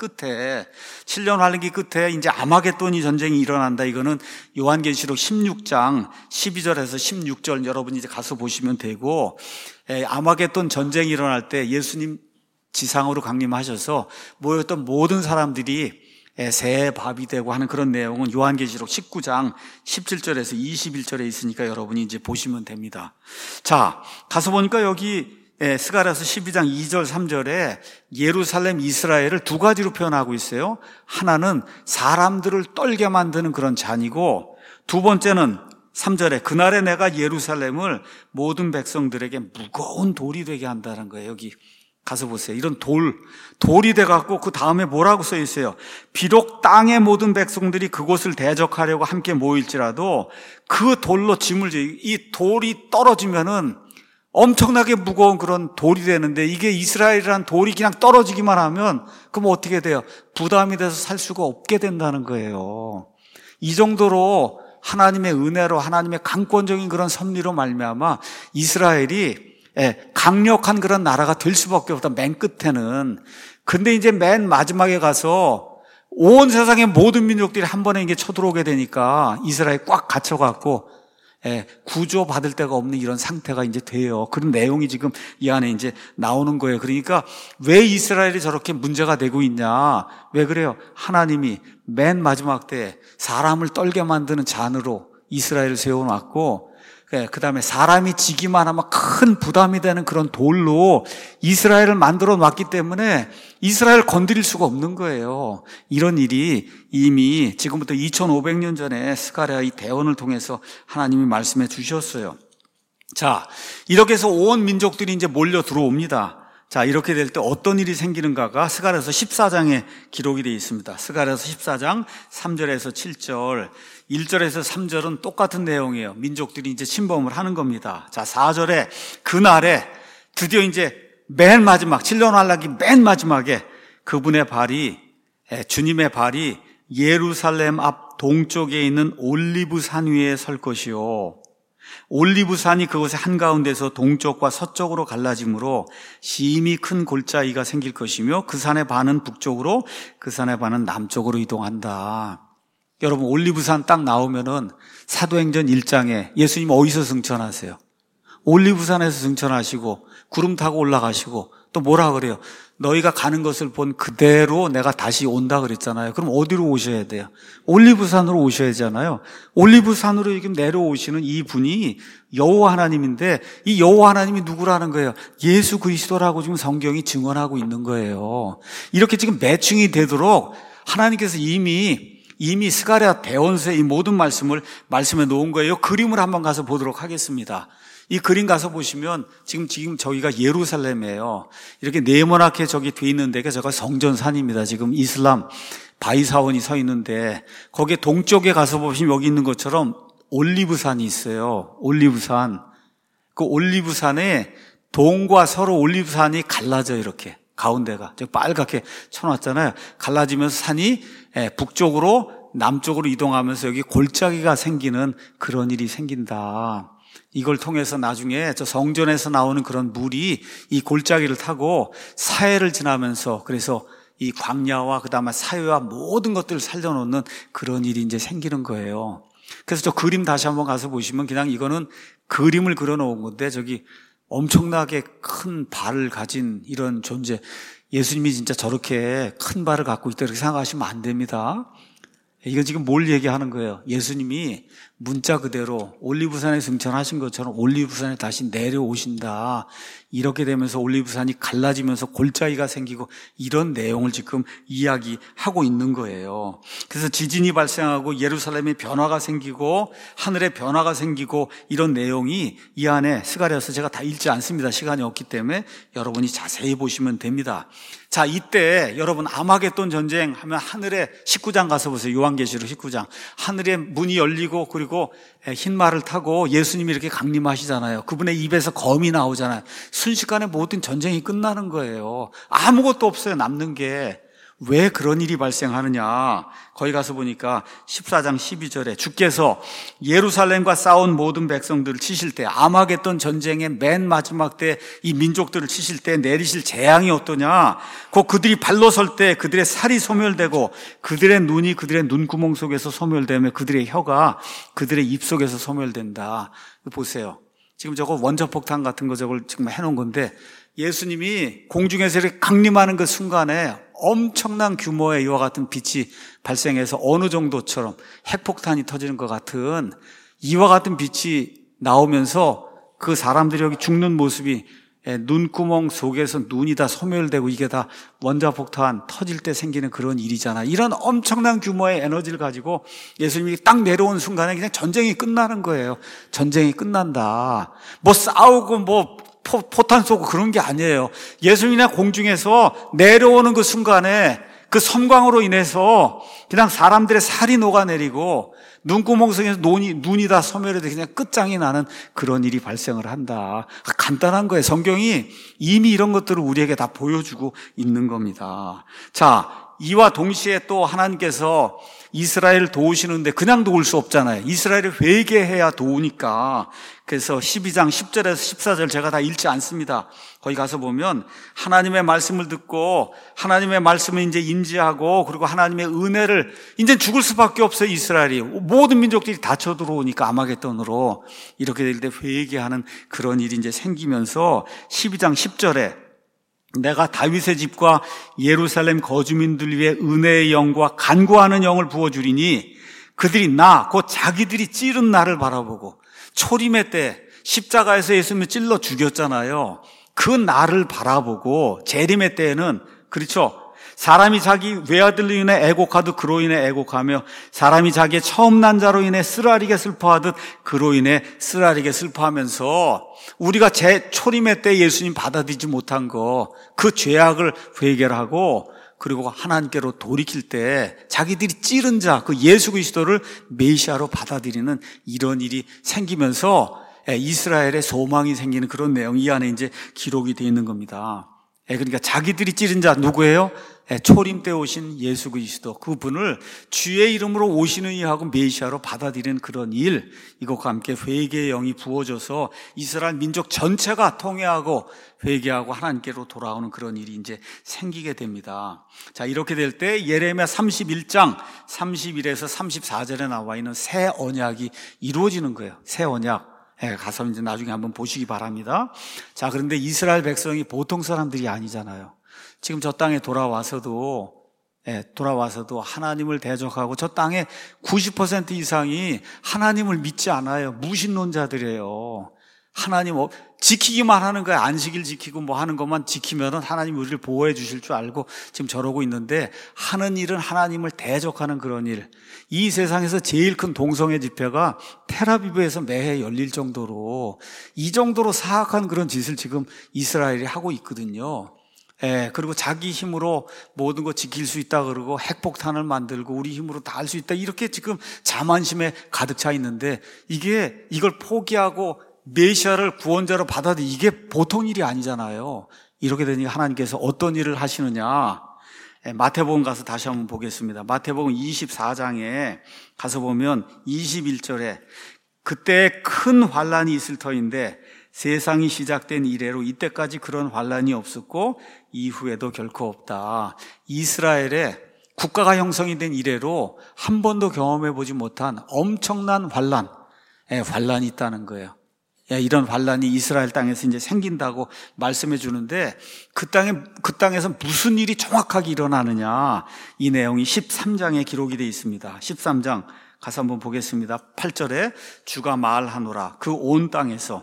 끝에 이제 아마겟돈이 전쟁이 일어난다. 이거는 요한계시록 16장 12절에서 16절 여러분이 이제 가서 보시면 되고, 아마겟돈 전쟁이 일어날 때 예수님 지상으로 강림하셔서 모였던 모든 사람들이 새 밥이 되고 하는 그런 내용은 요한계시록 19장 17절에서 21절에 있으니까 여러분이 이제 보시면 됩니다. 자, 가서 보니까 여기 스가랴서 12장 2절 3절에 예루살렘 이스라엘을 두 가지로 표현하고 있어요. 하나는 사람들을 떨게 만드는 그런 잔이고, 두 번째는 3절에 그날에 내가 예루살렘을 모든 백성들에게 무거운 돌이 되게 한다는 거예요. 여기 가서 보세요. 이런 돌이 돼갖고 그 다음에 뭐라고 써 있어요? 비록 땅의 모든 백성들이 그곳을 대적하려고 함께 모일지라도 그 돌로 짐을 져요. 이 돌이 떨어지면은 엄청나게 무거운 그런 돌이 되는데, 이게 이스라엘이란 돌이 그냥 떨어지기만 하면 그럼 어떻게 돼요? 부담이 돼서 살 수가 없게 된다는 거예요. 이 정도로 하나님의 은혜로, 하나님의 강권적인 그런 섭리로 말미암아 이스라엘이 강력한 그런 나라가 될 수밖에 없다, 맨 끝에는. 근데 이제 맨 마지막에 가서 온 세상의 모든 민족들이 한 번에 이게 쳐들어오게 되니까 이스라엘이 꽉 갇혀갖고 구조받을 데가 없는 이런 상태가 이제 돼요. 그런 내용이 지금 이 안에 이제 나오는 거예요. 그러니까 왜 이스라엘이 저렇게 문제가 되고 있냐? 왜 그래요? 하나님이 맨 마지막 때 사람을 떨게 만드는 잔으로 이스라엘을 세워놨고, 그 다음에 사람이 지기만 하면 큰 부담이 되는 그런 돌로 이스라엘을 만들어 놨기 때문에 이스라엘을 건드릴 수가 없는 거예요. 이런 일이 이미 지금부터 2500년 전에 스가랴 이 대언을 통해서 하나님이 말씀해 주셨어요. 자, 이렇게 해서 온 민족들이 이제 몰려 들어옵니다. 자, 이렇게 될 때 어떤 일이 생기는가가 스가랴서 14장에 기록이 되어 있습니다. 스가랴서 14장 3절에서 7절, 1절에서 3절은 똑같은 내용이에요. 민족들이 이제 침범을 하는 겁니다. 자, 4절에 그날에 드디어 이제 맨 마지막, 7년 환란기 맨 마지막에 그분의 발이, 주님의 발이 예루살렘 앞 동쪽에 있는 올리브산 위에 설 것이요. 올리브산이 그곳의 한가운데서 동쪽과 서쪽으로 갈라지므로 심히 큰 골짜기가 생길 것이며 그 산의 반은 북쪽으로 그 산의 반은 남쪽으로 이동한다. 여러분, 올리브산 딱 나오면은 사도행전 1장에 예수님 어디서 승천하세요? 올리브산에서 승천하시고 구름 타고 올라가시고 또 뭐라 그래요? 너희가 가는 것을 본 그대로 내가 다시 온다 그랬잖아요. 그럼 어디로 오셔야 돼요? 올리브산으로 오셔야 하잖아요. 올리브산으로 지금 내려오시는 이 분이 여호와 하나님인데 이 여호와 하나님이 누구라는 거예요? 예수 그리스도라고 지금 성경이 증언하고 있는 거예요. 이렇게 지금 매칭이 되도록 하나님께서 이미 스가랴 대언서의 이 모든 말씀을 말씀해 놓은 거예요. 그림을 한번 가서 보도록 하겠습니다. 이 그림 가서 보시면 지금 저기가 예루살렘이에요. 이렇게 네모나게 저기 돼 있는 데가 저가 성전산입니다. 지금 이슬람 바위사원이 서 있는데 거기에 동쪽에 가서 보시면 여기 있는 것처럼 올리브산이 있어요. 올리브산. 그 올리브산에 동과 서로 올리브산이 갈라져 이렇게 가운데가 빨갛게 쳐놨잖아요. 갈라지면서 산이 북쪽으로 남쪽으로 이동하면서 여기 골짜기가 생기는 그런 일이 생긴다. 이걸 통해서 나중에 저 성전에서 나오는 그런 물이 이 골짜기를 타고 사해를 지나면서 그래서 이 광야와 그다음에 사해와 모든 것들을 살려놓는 그런 일이 이제 생기는 거예요. 그래서 저 그림 다시 한번 가서 보시면 그냥 이거는 그림을 그려놓은 건데 저기 엄청나게 큰 발을 가진 이런 존재, 예수님이 진짜 저렇게 큰 발을 갖고 있다 이렇게 생각하시면 안 됩니다. 이건 지금 뭘 얘기하는 거예요? 예수님이 문자 그대로 올리브산에 승천하신 것처럼 올리브산에 다시 내려오신다. 이렇게 되면서 올리브산이 갈라지면서 골짜기가 생기고 이런 내용을 지금 이야기하고 있는 거예요. 그래서 지진이 발생하고 예루살렘에 변화가 생기고 하늘에 변화가 생기고 이런 내용이 이 안에 스가랴서 제가 다 읽지 않습니다. 시간이 없기 때문에 여러분이 자세히 보시면 됩니다. 자, 이때 여러분 아마겟돈 전쟁 하면 하늘에 19장 가서 보세요. 요한계시록 19장. 하늘에 문이 열리고 그리고 흰 말을 타고 예수님이 이렇게 강림하시잖아요. 그분의 입에서 검이 나오잖아요. 순식간에 모든 전쟁이 끝나는 거예요. 아무것도 없어요. 남는 게. 왜 그런 일이 발생하느냐? 거기 가서 보니까 14장 12절에 주께서 예루살렘과 싸운 모든 백성들을 치실 때, 아마겟돈 전쟁의 맨 마지막 때 이 민족들을 치실 때 내리실 재앙이 어떠냐? 곧 그들이 발로 설 때 그들의 살이 소멸되고 그들의 눈이 그들의 눈구멍 속에서 소멸되며 그들의 혀가 그들의 입 속에서 소멸된다. 보세요. 지금 저거 원자폭탄 같은 거 저걸 지금 해놓은 건데 예수님이 공중에서 이렇게 강림하는 그 순간에 엄청난 규모의 이와 같은 빛이 발생해서 어느 정도처럼 핵폭탄이 터지는 것 같은 이와 같은 빛이 나오면서 그 사람들이 여기 죽는 모습이 눈구멍 속에서 눈이 다 소멸되고 이게 다 원자폭탄 터질 때 생기는 그런 일이잖아. 이런 엄청난 규모의 에너지를 가지고 예수님이 딱 내려온 순간에 그냥 전쟁이 끝나는 거예요. 전쟁이 끝난다. 뭐 싸우고 뭐 포탄 쏘고 그런 게 아니에요. 예수님이 공중에서 내려오는 그 순간에 그 섬광으로 인해서 그냥 사람들의 살이 녹아내리고 눈구멍 속에서 눈이 다 소멸이 돼 그냥 끝장이 나는 그런 일이 발생을 한다. 간단한 거예요. 성경이 이미 이런 것들을 우리에게 다 보여주고 있는 겁니다. 자, 이와 동시에 또 하나님께서 이스라엘을 도우시는데 그냥 도울 수 없잖아요. 이스라엘을 회개해야 도우니까. 그래서 12장 10절에서 14절 제가 다 읽지 않습니다. 거기 가서 보면 하나님의 말씀을 듣고 하나님의 말씀을 이제 인지하고 그리고 하나님의 은혜를 이제 죽을 수밖에 없어요. 이스라엘이 모든 민족들이 다 쳐들어오니까 아마겟돈으로 이렇게 될 때 회개하는 그런 일이 이제 생기면서 12장 10절에 내가 다윗의 집과 예루살렘 거주민들 위해 은혜의 영과 간구하는 영을 부어주리니 그들이 나 곧 자기들이 찌른 나를 바라보고 초림의 때 십자가에서 예수님을 찔러 죽였잖아요. 그 날을 바라보고 재림의 때에는, 그렇죠, 사람이 자기 외아들로 인해 애곡하듯 그로 인해 애곡하며 사람이 자기의 처음 난 자로 인해 쓰라리게 슬퍼하듯 그로 인해 쓰라리게 슬퍼하면서 우리가 제 초림의 때 예수님 받아들이지 못한 거, 그 죄악을 회개하고 그리고 하나님께로 돌이킬 때 자기들이 찌른 자, 그 예수 그리스도를 메시아로 받아들이는 이런 일이 생기면서 이스라엘의 소망이 생기는 그런 내용이 이 안에 이제 기록이 되어 있는 겁니다. 그러니까 자기들이 찌른 자 누구예요? 초림 때 오신 예수 그리스도, 그분을 주의 이름으로 오시는 이하고 메시아로 받아들이는 그런 일, 이것과 함께 회개의 영이 부어져서 이스라엘 민족 전체가 통회하고 회개하고 하나님께로 돌아오는 그런 일이 이제 생기게 됩니다. 자, 이렇게 될 때 예레미야 31장 31에서 34절에 나와 있는 새 언약이 이루어지는 거예요. 새 언약. 가서 이제 나중에 한번 보시기 바랍니다. 자, 그런데 이스라엘 백성이 보통 사람들이 아니잖아요. 지금 저 땅에 돌아와서도 하나님을 대적하고 저 땅의 90% 이상이 하나님을 믿지 않아요. 무신론자들이에요. 하나님 지키기만 하는 거야. 안식일 지키고 뭐 하는 것만 지키면은 하나님 우리를 보호해 주실 줄 알고 지금 저러고 있는데, 하는 일은 하나님을 대적하는 그런 일. 이 세상에서 제일 큰 동성애 집회가 텔아비브에서 매해 열릴 정도로, 이 정도로 사악한 그런 짓을 지금 이스라엘이 하고 있거든요. 그리고 자기 힘으로 모든 거 지킬 수 있다 그러고 핵폭탄을 만들고 우리 힘으로 다 할 수 있다, 이렇게 지금 자만심에 가득 차 있는데, 이걸 포기하고 메시아를 구원자로 받아들이, 이게 보통 일이 아니잖아요. 이렇게 되니까 하나님께서 어떤 일을 하시느냐. 마태복음 가서 다시 한번 보겠습니다. 마태복음 24장에 가서 보면 21절에 그때 큰 환란이 있을 터인데 세상이 시작된 이래로 이때까지 그런 환란이 없었고 이후에도 결코 없다. 이스라엘의 국가가 형성이 된 이래로 한 번도 경험해 보지 못한 엄청난 환란이 있다는 거예요. 이런 환란이 이스라엘 땅에서 이제 생긴다고 말씀해 주는데, 그 땅에서 무슨 일이 정확하게 일어나느냐, 이 내용이 13장에 기록이 되어 있습니다. 13장 가서 한번 보겠습니다. 8절에 주가 말하노라. 그 온 땅에서,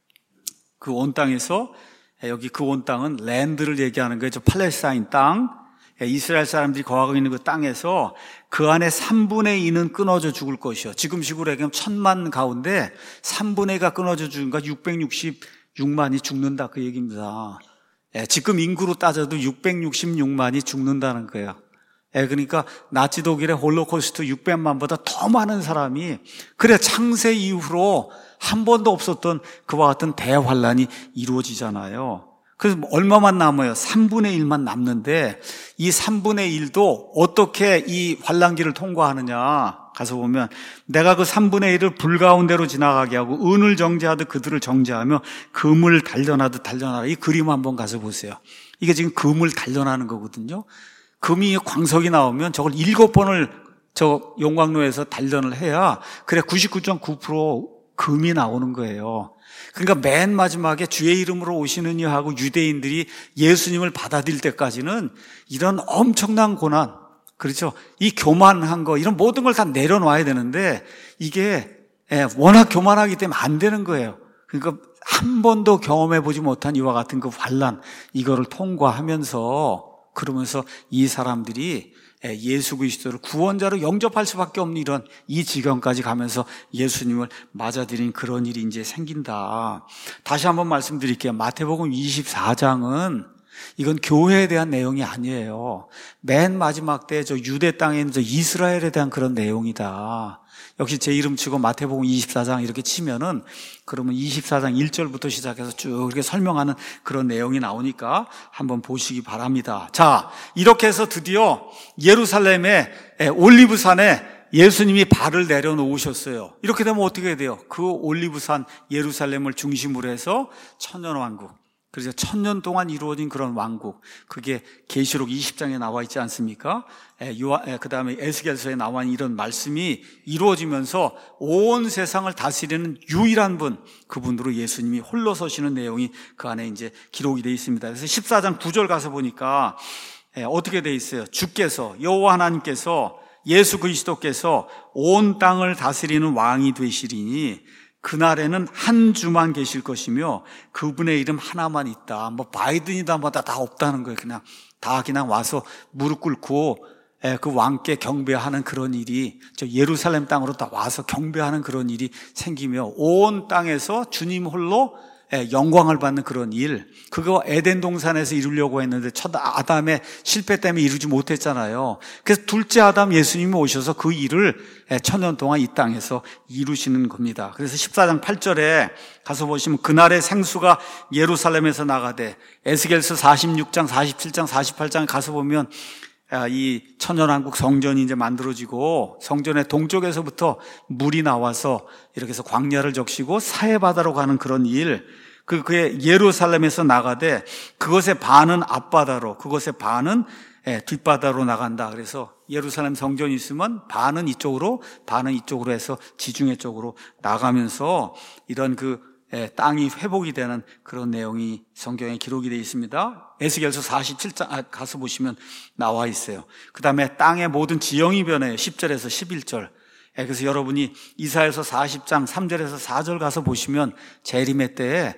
여기 그 온 땅은 랜드를 얘기하는 거예요. 저 팔레스타인 땅, 이스라엘 사람들이 거하고 있는 그 땅에서 그 안에 3분의 2는 끊어져 죽을 것이요. 지금 식으로 얘기하면 1000만 가운데 3분의 2가 끊어져 죽으니까 666만이 죽는다, 그 얘기입니다. 지금 인구로 따져도 666만이 죽는다는 거예요. 그러니까 나치 독일의 홀로코스트 600만보다 더 많은 사람이, 그래 창세 이후로 한 번도 없었던 그와 같은 대환란이 이루어지잖아요. 그래서 얼마만 남아요? 3분의 1만 남는데, 이 3분의 1도 어떻게 이 환란기를 통과하느냐, 가서 보면 내가 그 3분의 1을 불 가운데로 지나가게 하고 은을 정죄하듯 그들을 정죄하며 금을 단련하듯 단련하라. 이 그림 한번 가서 보세요. 이게 지금 금을 단련하는 거거든요. 금이 광석이 나오면 저걸 7번을 저 용광로에서 단련을 해야, 그래 99.9% 금이 나오는 거예요. 그러니까 맨 마지막에 주의 이름으로 오시느니 하고 유대인들이 예수님을 받아들일 때까지는 이런 엄청난 고난, 그렇죠, 이 교만한 거, 이런 모든 걸 다 내려놔야 되는데, 이게 워낙 교만하기 때문에 안 되는 거예요. 그러니까 한 번도 경험해 보지 못한 이와 같은 그 환난, 이거를 통과하면서, 그러면서 이 사람들이 예수 그리스도를 구원자로 영접할 수밖에 없는 이런 이 지경까지 가면서 예수님을 맞아들인 그런 일이 이제 생긴다. 다시 한번 말씀드릴게요. 마태복음 24장은 이건 교회에 대한 내용이 아니에요. 맨 마지막 때 저 유대 땅에 있는 저 이스라엘에 대한 그런 내용이다. 역시 제 이름 치고 마태복음 24장 이렇게 치면은, 그러면 24장 1절부터 시작해서 쭉 이렇게 설명하는 그런 내용이 나오니까 한번 보시기 바랍니다. 자, 이렇게 해서 드디어 예루살렘의 올리브산에 예수님이 발을 내려놓으셨어요. 이렇게 되면 어떻게 돼요? 그 올리브산 예루살렘을 중심으로 해서 천년왕국, 그래서 1000년 동안 이루어진 그런 왕국, 그게 계시록 20장에 나와 있지 않습니까? 그 다음에 에스겔서에 나와 있는 이런 말씀이 이루어지면서 온 세상을 다스리는 유일한 분, 그분으로 예수님이 홀로 서시는 내용이 그 안에 이제 기록이 되어 있습니다. 그래서 14장 9절 가서 보니까 어떻게 되어 있어요? 주께서, 여호와 하나님께서, 예수 그리스도께서 온 땅을 다스리는 왕이 되시리니 그날에는 한 주만 계실 것이며 그분의 이름 하나만 있다. 뭐 바이든이다 뭐다 다 없다는 거예요. 그냥 와서 무릎 꿇고 그 왕께 경배하는 그런 일이, 저 예루살렘 땅으로 다 와서 경배하는 그런 일이 생기며 온 땅에서 주님 홀로 영광을 받는 그런 일, 그거 에덴 동산에서 이루려고 했는데 첫 아담의 실패 때문에 이루지 못했잖아요. 그래서 둘째 아담 예수님이 오셔서 그 일을 천년 동안 이 땅에서 이루시는 겁니다. 그래서 14장 8절에 가서 보시면 그날의 생수가 예루살렘에서 나가되, 에스겔서 46장, 47장, 48장에 가서 보면 이 천년왕국 성전이 이제 만들어지고 성전의 동쪽에서부터 물이 나와서 이렇게 해서 광야를 적시고 사해바다로 가는 그런 일, 그의 예루살렘에서 나가되 그것의 반은 앞바다로, 그것의 반은 뒷바다로 나간다. 그래서 예루살렘 성전이 있으면 반은 이쪽으로 해서 지중해 쪽으로 나가면서 이런 땅이 회복이 되는 그런 내용이 성경에 기록이 되어 있습니다. 에스겔서 47장 가서 보시면 나와 있어요. 그 다음에 땅의 모든 지형이 변해요. 10절에서 11절. 그래서 여러분이 이사야서 40장 3절에서 4절 가서 보시면 재림의 때에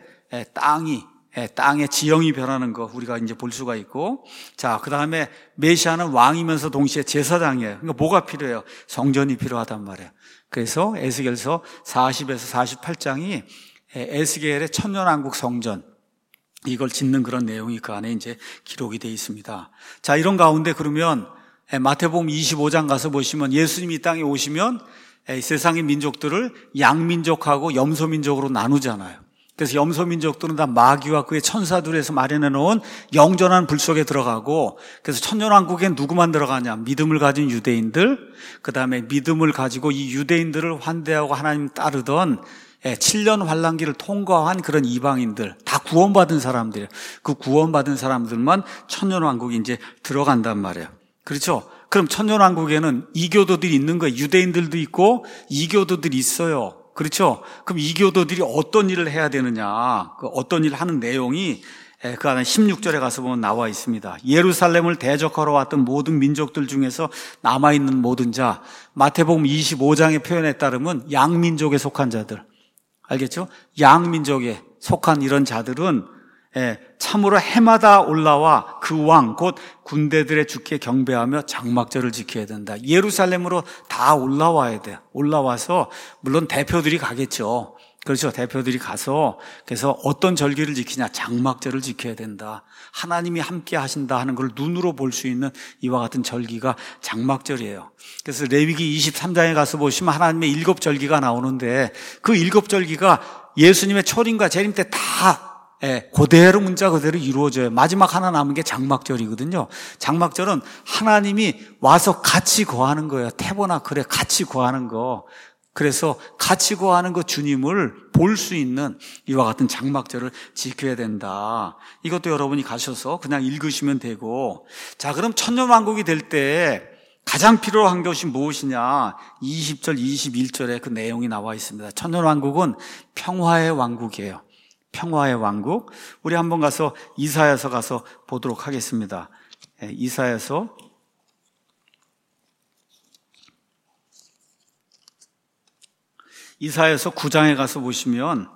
땅의 지형이 변하는 거 우리가 이제 볼 수가 있고, 자, 그 다음에 메시아는 왕이면서 동시에 제사장이에요. 그러니까 뭐가 필요해요? 성전이 필요하단 말이에요. 그래서 에스겔서 40에서 48장이 에스겔의 천년왕국 성전, 이걸 짓는 그런 내용이 그 안에 이제 기록이 되어 있습니다. 자, 이런 가운데 그러면 마태복음 25장 가서 보시면 예수님이 이 땅에 오시면 세상의 민족들을 양민족하고 염소민족으로 나누잖아요. 그래서 염소민족들은 다 마귀와 그의 천사들에서 마련해 놓은 영전한 불 속에 들어가고, 그래서 천년왕국에 누구만 들어가냐? 믿음을 가진 유대인들, 그 다음에 믿음을 가지고 이 유대인들을 환대하고 하나님 따르던 7년 환란기를 통과한 그런 이방인들, 다 구원받은 사람들, 그 구원받은 사람들만 천년왕국에 이제 들어간단 말이에요. 그렇죠? 그럼 천년왕국에는 이교도들이 있는 거예요. 유대인들도 있고 이교도들이 있어요. 그렇죠? 그럼 이교도들이 어떤 일을 해야 되느냐, 어떤 일을 하는 내용이 그 안에 16절에 가서 보면 나와 있습니다. 예루살렘을 대적하러 왔던 모든 민족들 중에서 남아있는 모든 자, 마태복음 25장의 표현에 따르면 양민족에 속한 자들, 알겠죠? 양민족에 속한 이런 자들은 참으로 해마다 올라와 그 왕, 곧 군대들의 주께 경배하며 장막절을 지켜야 된다. 예루살렘으로 다 올라와야 돼. 올라와서 물론 대표들이 가겠죠. 그렇죠. 대표들이 가서 그래서 어떤 절기를 지키냐? 장막절을 지켜야 된다. 하나님이 함께 하신다 하는 걸 눈으로 볼 수 있는 이와 같은 절기가 장막절이에요. 그래서 레위기 23장에 가서 보시면 하나님의 7절기가 나오는데 그 7절기가 예수님의 초림과 재림 때 다 그대로 문자 그대로 이루어져요. 마지막 하나 남은 게 장막절이거든요. 장막절은 하나님이 와서 같이 거하는 거예요. 태보나클에 같이 거하는 거. 그래서 같이 거하는 그 주님을 볼 수 있는 이와 같은 장막절을 지켜야 된다. 이것도 여러분이 가셔서 그냥 읽으시면 되고, 자, 그럼 천년왕국이 될 때 가장 필요한 것이 무엇이냐? 20절, 21절에 그 내용이 나와 있습니다. 천년왕국은 평화의 왕국이에요. 평화의 왕국. 우리 한번 가서 이사야서 가서 보도록 하겠습니다. 이사야서 9장에 가서 보시면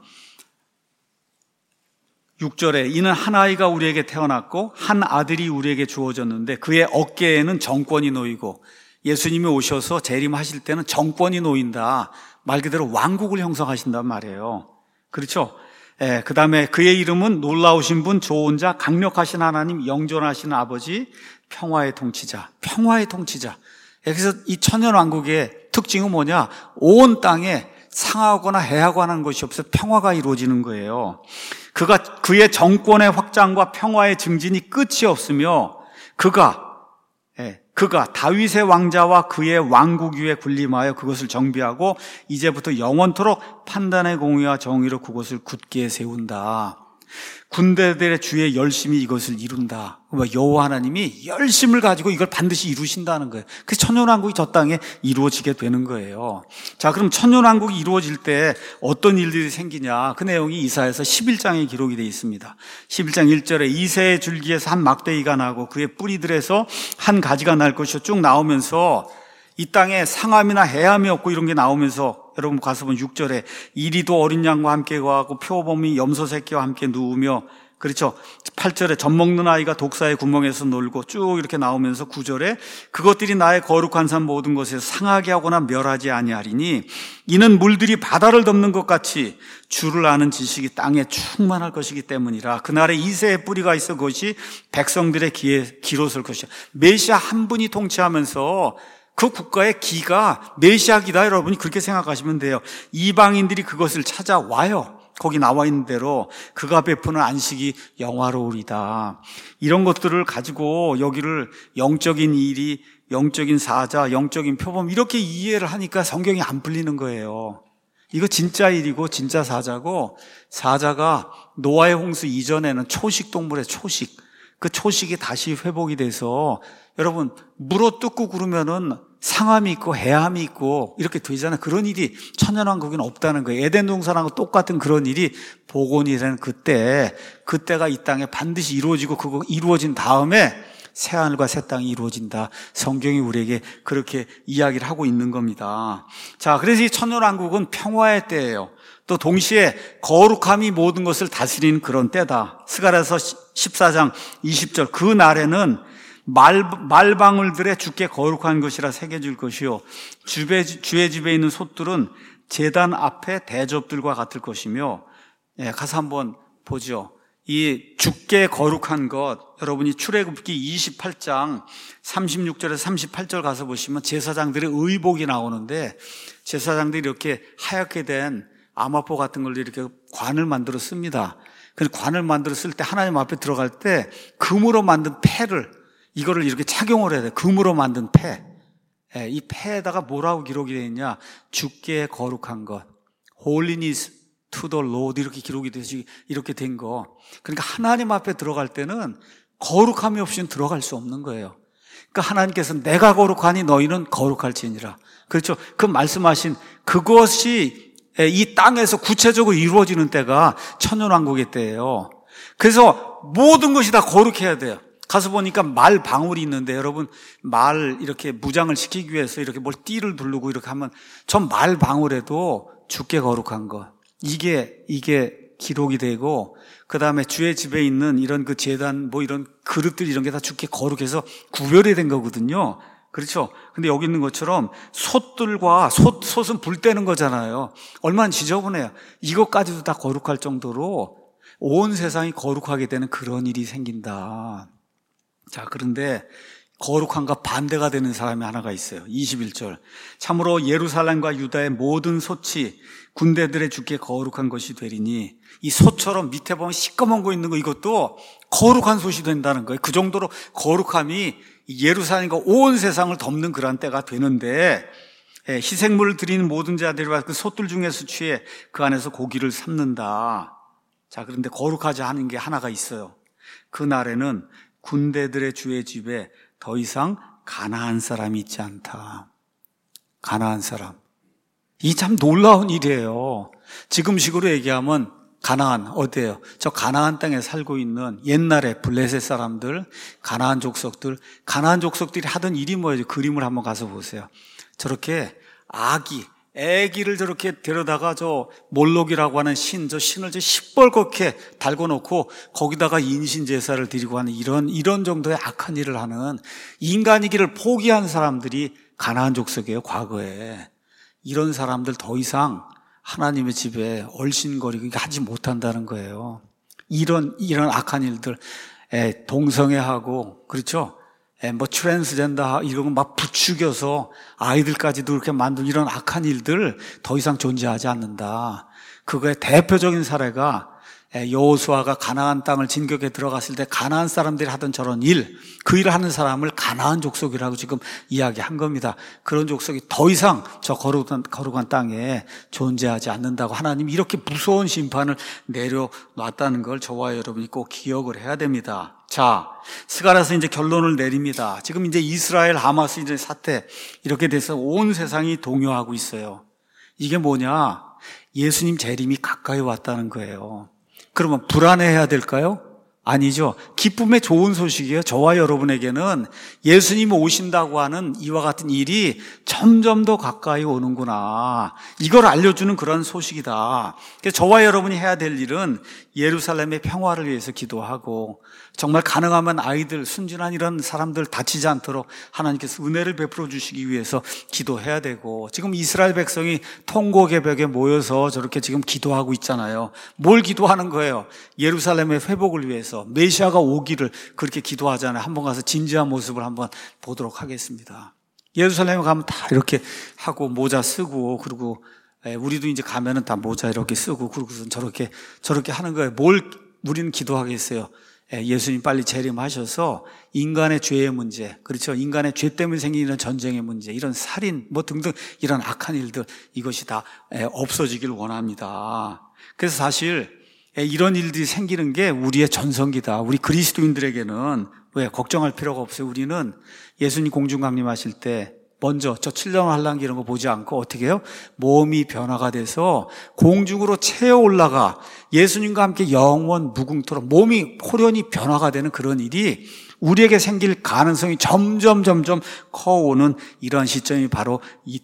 6절에 이는 한 아이가 우리에게 태어났고 한 아들이 우리에게 주어졌는데 그의 어깨에는 정권이 놓이고, 예수님이 오셔서 재림하실 때는 정권이 놓인다. 말 그대로 왕국을 형성하신단 말이에요. 그렇죠? 그 다음에 그의 이름은 놀라우신 분, 좋은 자, 강력하신 하나님, 영존하신 아버지, 평화의 통치자. 평화의 통치자. 그래서 이 천년왕국의 특징은 뭐냐? 온 땅에 상하거나 해하고 하는 것이 없어 평화가 이루어지는 거예요. 그의 정권의 확장과 평화의 증진이 끝이 없으며 그가 다윗의 왕자와 그의 왕국 위에 군림하여 그것을 정비하고 이제부터 영원토록 판단의 공의와 정의로 그것을 굳게 세운다. 군대들의 주의 열심이 이것을 이룬다. 여호와 하나님이 열심을 가지고 이걸 반드시 이루신다는 거예요. 그래서 천년왕국이 저 땅에 이루어지게 되는 거예요. 자, 그럼 천년왕국이 이루어질 때 어떤 일들이 생기냐? 그 내용이 이사야서 11장에 기록이 되어 있습니다. 11장 1절에 이새의 줄기에서 한 막대기가 나고 그의 뿌리들에서 한 가지가 날 것이요 쭉 나오면서 이 땅에 상함이나 해함이 없고 이런 게 나오면서 여러분 가서 보면 6절에 이리도 어린 양과 함께 거하고 표범이 염소 새끼와 함께 누우며, 그렇죠. 8절에 젖 먹는 아이가 독사의 구멍에서 놀고, 쭉 이렇게 나오면서 9절에 그것들이 나의 거룩한 산 모든 것에서 상하게 하거나 멸하지 아니하리니 이는 물들이 바다를 덮는 것 같이 주를 아는 지식이 땅에 충만할 것이기 때문이라. 그날에 이새의 뿌리가 있어 그것이 백성들의 기에 기로 설 것이야. 메시아 한 분이 통치하면서 그 국가의 기가 메시아 기다. 여러분이 그렇게 생각하시면 돼요. 이방인들이 그것을 찾아와요. 거기 나와 있는 대로 그가 베푸는 안식이 영화로우리다. 이런 것들을 가지고 여기를 영적인 일이, 영적인 사자, 영적인 표범 이렇게 이해를 하니까 성경이 안 풀리는 거예요. 이거 진짜 일이고 진짜 사자고, 사자가 노아의 홍수 이전에는 초식 동물의 초식, 그 초식이 다시 회복이 돼서 여러분 물어뜯고 그러면은 상함이 있고 해함이 있고 이렇게 되잖아요. 그런 일이 천년왕국에는 없다는 거예요. 에덴 동산하고 똑같은 그런 일이 복원이라는 그때가 이 땅에 반드시 이루어지고, 그거 이루어진 다음에 새하늘과 새 땅이 이루어진다. 성경이 우리에게 그렇게 이야기를 하고 있는 겁니다. 자, 그래서 이 천년왕국은 평화의 때예요. 또 동시에 거룩함이 모든 것을 다스리는 그런 때다. 스가랴서 14장 20절 그 날에는 말방울들의 주께 거룩한 것이라 새겨질 것이요 주의 집에 있는 솥들은 제단 앞에 대접들과 같을 것이며. 가서 한번 보죠. 이 주께 거룩한 것, 여러분이 출애굽기 28장 36절에서 38절 가서 보시면 제사장들의 의복이 나오는데, 제사장들이 이렇게 하얗게 된 아마포 같은 걸로 이렇게 관을 만들어 씁니다. 그 관을 만들어 쓸 때 하나님 앞에 들어갈 때 금으로 만든 패를, 이거를 이렇게 착용을 해야 돼. 금으로 만든 패. 이 패에다가 뭐라고 기록이 되어 있냐? 주께 거룩한 것, Holiness to the Lord, 이렇게 기록이 되지, 이렇게 된 거. 그러니까 하나님 앞에 들어갈 때는 거룩함이 없이는 들어갈 수 없는 거예요. 그러니까 하나님께서 내가 거룩하니 너희는 거룩할지니라. 그렇죠. 그 말씀하신 그것이 이 땅에서 구체적으로 이루어지는 때가 천년왕국의 때예요. 그래서 모든 것이 다 거룩해야 돼요. 가서 보니까 말 방울이 있는데, 여러분 말 이렇게 무장을 시키기 위해서 이렇게 뭘 띠를 두르고 이렇게 하면 전 말 방울에도 주께 거룩한 것, 이게 기록이 되고, 그 다음에 주의 집에 있는 이런 그 제단 뭐 이런 그릇들 이런 게 다 주께 거룩해서 구별이 된 거거든요. 그렇죠. 근데 여기 있는 것처럼 솥들과 솥은 불 때는 거잖아요. 얼마나 지저분해요. 이것까지도 다 거룩할 정도로 온 세상이 거룩하게 되는 그런 일이 생긴다. 자, 그런데 거룩함과 반대가 되는 사람이 하나가 있어요. 21절. 참으로 예루살렘과 유다의 모든 솥이 군대들의 주께 거룩한 것이 되리니, 이 솥처럼 밑에 보면 시꺼먼 거 있는 거, 이것도 거룩한 솥이 된다는 거예요. 그 정도로 거룩함이 예루살렘과 온 세상을 덮는 그런 때가 되는데, 희생물을 드리는 모든 자들과 그 솥들 중에서 취해 그 안에서 고기를 삶는다. 자, 그런데 거룩하지 않은 게 하나가 있어요. 그날에는 군대들의 주의 집에 더 이상 가나안 사람이 있지 않다. 가나안 사람. 이 참 놀라운 일이에요. 지금식으로 얘기하면 가나안 어디예요? 저 가나안 땅에 살고 있는 옛날에 블레셋 사람들, 가나안 족속들이 하던 일이 뭐예요? 그림을 한번 가서 보세요. 저렇게 애기를 저렇게 데려다가 저 몰록이라고 하는 저 신을 저 시뻘겋게 달궈놓고 거기다가 인신 제사를 드리고 하는 이런 정도의 악한 일을 하는, 인간이기를 포기한 사람들이 가나안 족속이에요. 과거에 이런 사람들 더 이상 하나님의 집에 얼씬거리고 하지 못한다는 거예요. 이런 악한 일들, 동성애하고, 그렇죠? 뭐 트랜스젠더 이런 거 막 부추겨서 아이들까지도 그렇게 만든 이런 악한 일들 더 이상 존재하지 않는다. 그거의 대표적인 사례가 여호수아가 가나안 땅을 진격에 들어갔을 때 가나안 사람들이 하던 저런 일, 그 일을 하는 사람을 가나안 족속이라고 지금 이야기한 겁니다. 그런 족속이 더 이상 저 거룩한 땅에 존재하지 않는다고 하나님이 이렇게 무서운 심판을 내려놨다는 걸 저와 여러분이 꼭 기억을 해야 됩니다. 자, 스가랴서 이제 결론을 내립니다. 지금 이제 이스라엘 하마스 이제 사태 이렇게 돼서 온 세상이 동요하고 있어요. 이게 뭐냐? 예수님 재림이 가까이 왔다는 거예요. 그러면 불안해해야 될까요? 아니죠. 기쁨의 좋은 소식이에요. 저와 여러분에게는 예수님 오신다고 하는 이와 같은 일이 점점 더 가까이 오는구나. 이걸 알려주는 그런 소식이다. 그래서 저와 여러분이 해야 될 일은 예루살렘의 평화를 위해서 기도하고, 정말 가능하면 아이들, 순진한 이런 사람들 다치지 않도록 하나님께서 은혜를 베풀어 주시기 위해서 기도해야 되고, 지금 이스라엘 백성이 통곡의 벽에 모여서 저렇게 지금 기도하고 있잖아요. 뭘 기도하는 거예요? 예루살렘의 회복을 위해서, 메시아가 오기를 그렇게 기도하잖아요. 한번 가서 진지한 모습을 한번 보도록 하겠습니다. 예루살렘에 가면 다 이렇게 하고 모자 쓰고, 그리고 우리도 이제 가면은 다 모자 이렇게 쓰고, 그러고서 저렇게 하는 거예요. 뭘 우리는 기도하겠어요? 예수님 빨리 재림하셔서 인간의 죄의 문제, 그렇죠? 인간의 죄 때문에 생기는 전쟁의 문제, 이런 살인 뭐 등등 이런 악한 일들, 이것이 다 없어지길 원합니다. 그래서 사실 이런 일들이 생기는 게 우리의 전성기다. 우리 그리스도인들에게는 왜 걱정할 필요가 없어요. 우리는 예수님 공중 강림하실 때 먼저 저 7년 환란기 이런 거 보지 않고 어떻게 해요? 몸이 변화가 돼서 공중으로 채어 올라가 예수님과 함께 영원 무궁토록 몸이 호련히 변화가 되는 그런 일이 우리에게 생길 가능성이 점점 커오는 이러한 시점이 바로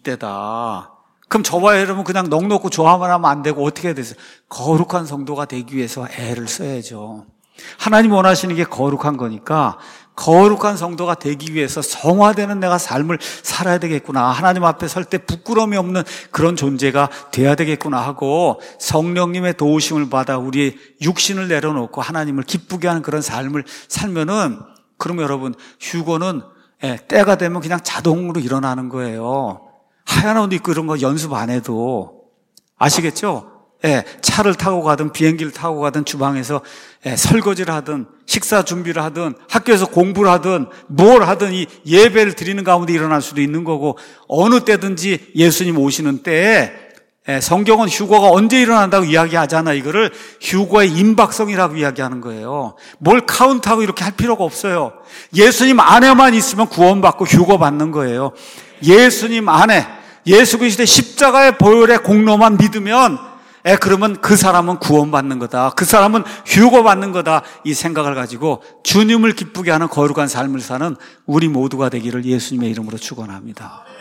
이때다. 그럼 저와 여러분 그냥 넉넉고 좋아만 하면 안 되고 어떻게 해야 되세요? 거룩한 성도가 되기 위해서 애를 써야죠. 하나님 원하시는 게 거룩한 거니까 거룩한 성도가 되기 위해서 성화되는 내가 삶을 살아야 되겠구나. 하나님 앞에 설 때 부끄러움이 없는 그런 존재가 돼야 되겠구나 하고 성령님의 도우심을 받아 우리의 육신을 내려놓고 하나님을 기쁘게 하는 그런 삶을 살면은, 그러면 여러분 휴거는 때가 되면 그냥 자동으로 일어나는 거예요. 하얀 옷 입고 이런 거 연습 안 해도. 아시겠죠? 차를 타고 가든 비행기를 타고 가든 주방에서 설거지를 하든 식사 준비를 하든 학교에서 공부를 하든 뭘 하든 이 예배를 드리는 가운데 일어날 수도 있는 거고, 어느 때든지 예수님 오시는 때에 성경은 휴거가 언제 일어난다고 이야기하잖아. 이거를 휴거의 임박성이라고 이야기하는 거예요. 뭘 카운트하고 이렇게 할 필요가 없어요. 예수님 안에만 있으면 구원받고 휴거 받는 거예요. 예수님 안에 예수 그리스도의 십자가의 보혈의 공로만 믿으면 그러면 그 사람은 구원받는 거다. 그 사람은 휴거받는 거다. 이 생각을 가지고 주님을 기쁘게 하는 거룩한 삶을 사는 우리 모두가 되기를 예수님의 이름으로 축원합니다.